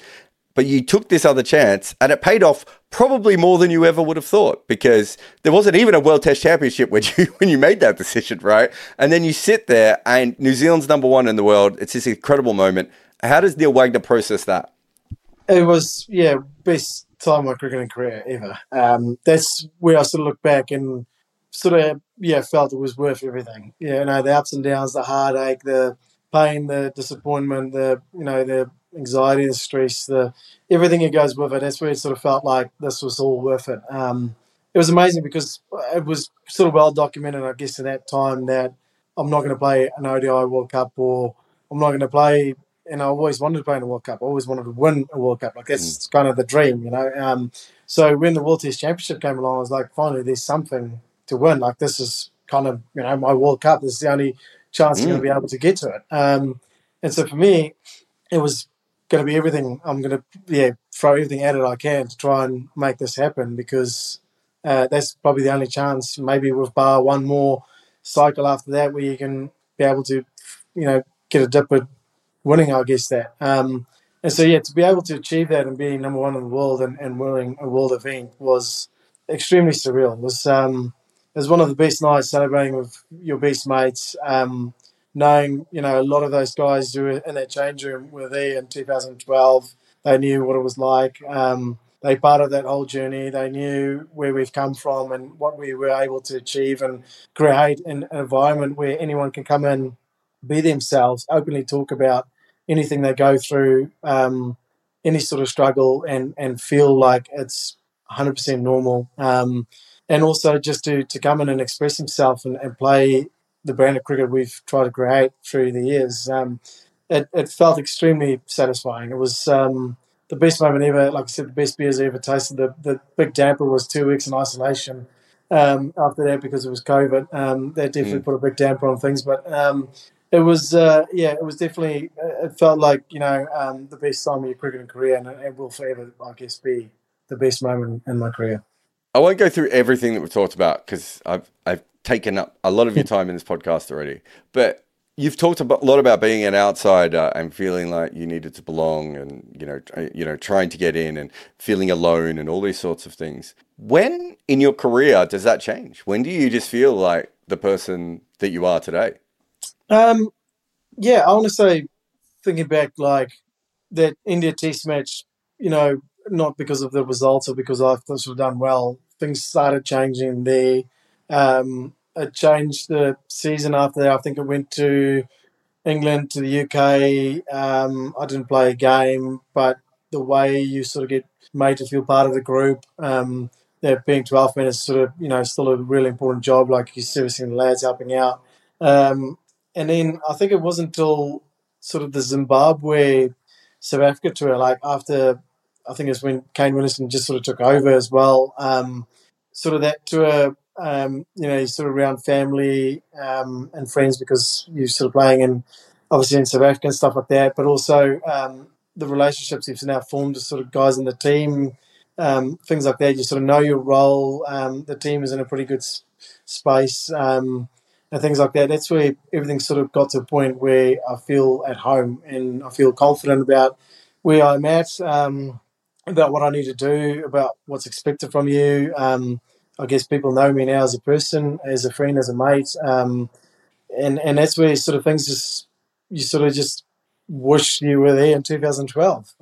but you took this other chance and it paid off probably more than you ever would have thought, because there wasn't even a World Test Championship when you made that decision, right? And then you sit there and New Zealand's number one in the world. It's this incredible moment. How does Neil Wagner process that? It was, best time of my cricketing career ever. That's where I sort of look back and sort of, felt it was worth everything. The ups and downs, the heartache, the pain, the disappointment, the anxiety, the stress, the everything that goes with it. That's where it sort of felt like this was all worth it. It was amazing because it was sort of well documented, I guess, in that time that I'm not going to play an ODI World Cup, or I'm not going to play. And I always wanted to play in a World Cup. I always wanted to win a World Cup. Like, that's kind of the dream, So when the World Test Championship came along, I was like, finally, there's something to win. Like, this is kind of, my World Cup. This is the only chance I'm going to be able to get to it. And so for me, it was going to be everything. I'm going to, throw everything at it I can to try and make this happen, because that's probably the only chance, maybe with bar one more cycle after that, where you can be able to, get a dip at winning, I guess, that. And so, to be able to achieve that and being number one in the world and winning a world event was extremely surreal. It was one of the best nights, celebrating with your best mates, knowing, a lot of those guys who were in that change room were there in 2012. They knew what it was like. They part of that whole journey. They knew where we've come from and what we were able to achieve, and create an environment where anyone can come in, be themselves, openly talk about anything they go through, any sort of struggle, and feel like it's 100% normal. And also just to come in and express himself and play the brand of cricket we've tried to create through the years. It felt extremely satisfying. It was the best moment ever. Like I said, the best beers I ever tasted. The big damper was 2 weeks in isolation after that, because it was COVID. That definitely put a big damper on things. But it was, it was definitely, it felt like, the best time of your cricketing career, and it will forever, I guess, be the best moment in my career. I won't go through everything that we've talked about, because I've taken up a lot of your time in this podcast already. But you've talked a lot about being an outsider and feeling like you needed to belong, and trying to get in and feeling alone and all these sorts of things. When in your career does that change? When do you just feel like the person that you are today? I want to say, thinking back, like that India Test match, not because of the results or because I've sort of done well, things started changing there. It changed the season after that. I think it went to England, to the UK. I didn't play a game, but the way you sort of get made to feel part of the group, being 12 men is sort of, still a really important job, like you're servicing the lads, helping out. And then I think it wasn't until sort of the Zimbabwe South Africa tour, like after, I think it's when Kane Williamson just sort of took over as well. Sort of that tour, you're sort of around family and friends, because you're sort of playing in, obviously in South Africa and stuff like that, but also the relationships you've now formed as sort of guys in the team, things like that. You sort of know your role. The team is in a pretty good space. And things like that. That's where everything sort of got to a point where I feel at home and I feel confident about where I'm at, about what I need to do, about what's expected from you. I guess people know me now as a person, as a friend, as a mate. And that's where sort of things you sort of just wish you were there in 2012.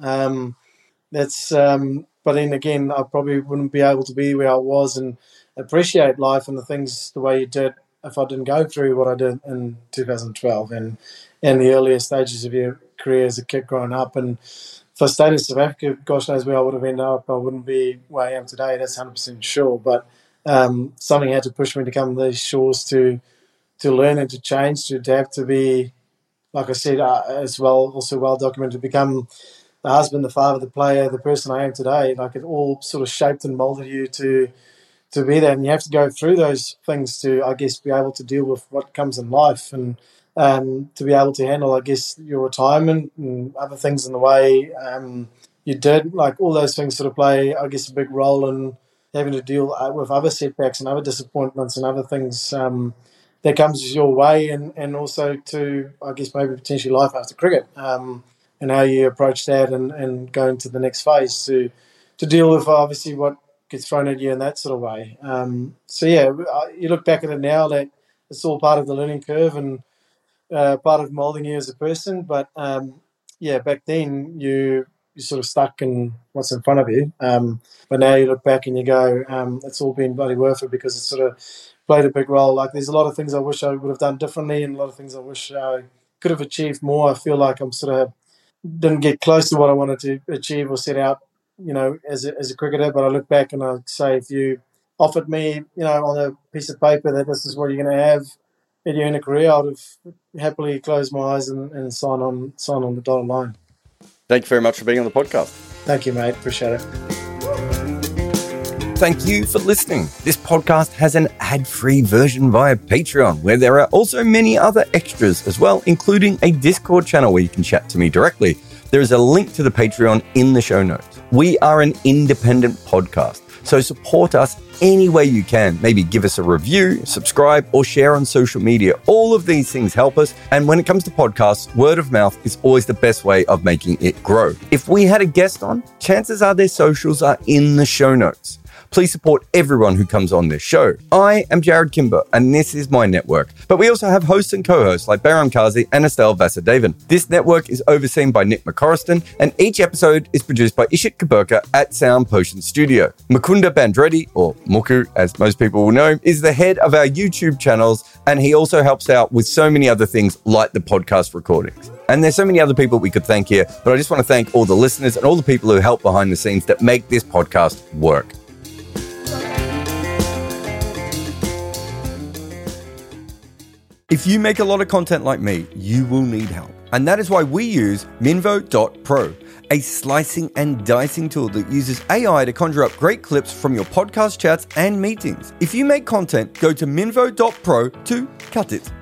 But then again, I probably wouldn't be able to be where I was and appreciate life and the things the way you did if I didn't go through what I did in 2012 and the earlier stages of your career as a kid growing up. And if I stayed in South Africa, gosh knows where I would have ended up. I wouldn't be where I am today, that's 100% sure. But something had to push me to come to these shores to learn and to change, to adapt, to be, like I said, as well, also well documented, to become the husband, the father, the player, the person I am today. Like, it all sort of shaped and molded you to be there, and you have to go through those things to, I guess, be able to deal with what comes in life, and to be able to handle, I guess, your retirement and other things in the way you did. Like, all those things sort of play, I guess, a big role in having to deal with other setbacks and other disappointments and other things that comes your way, and also to, I guess, maybe potentially life after cricket. how you approach that and go into the next phase to deal with obviously what gets thrown at you in that sort of way. You look back at it now that it's all part of the learning curve and part of molding you as a person. But back then you're sort of stuck in what's in front of you. But now you look back and you go, it's all been bloody worth it because it sort of played a big role. Like there's a lot of things I wish I would have done differently and a lot of things I wish I could have achieved more. I feel like I'm sort of didn't get close to what I wanted to achieve or set out, as a cricketer. But I look back and I say, if you offered me, on a piece of paper that this is what you're going to have at your end of career, I would have happily closed my eyes and sign on the dotted line. Thank you very much for being on the podcast. Thank you, mate. Appreciate it. Thank you for listening. This podcast has an ad-free version via Patreon, where there are also many other extras as well, including a Discord channel where you can chat to me directly. There is a link to the Patreon in the show notes. We are an independent podcast, so support us any way you can. Maybe give us a review, subscribe, or share on social media. All of these things help us. And when it comes to podcasts, word of mouth is always the best way of making it grow. If we had a guest on, chances are their socials are in the show notes. Please support everyone who comes on this show. I am Jared Kimber, and this is my network. But we also have hosts and co-hosts like Baram Kazi and Estelle Vasudevan. This network is overseen by Nick McCorriston, and each episode is produced by Ishit Kaburka at Sound Potion Studio. Mukunda Bandreddi, or Muku as most people will know, is the head of our YouTube channels, and he also helps out with so many other things like the podcast recordings. And there's so many other people we could thank here, but I just want to thank all the listeners and all the people who help behind the scenes that make this podcast work. If you make a lot of content like me, you will need help. And that is why we use Minvo.pro, a slicing and dicing tool that uses AI to conjure up great clips from your podcast chats and meetings. If you make content, go to Minvo.pro to cut it.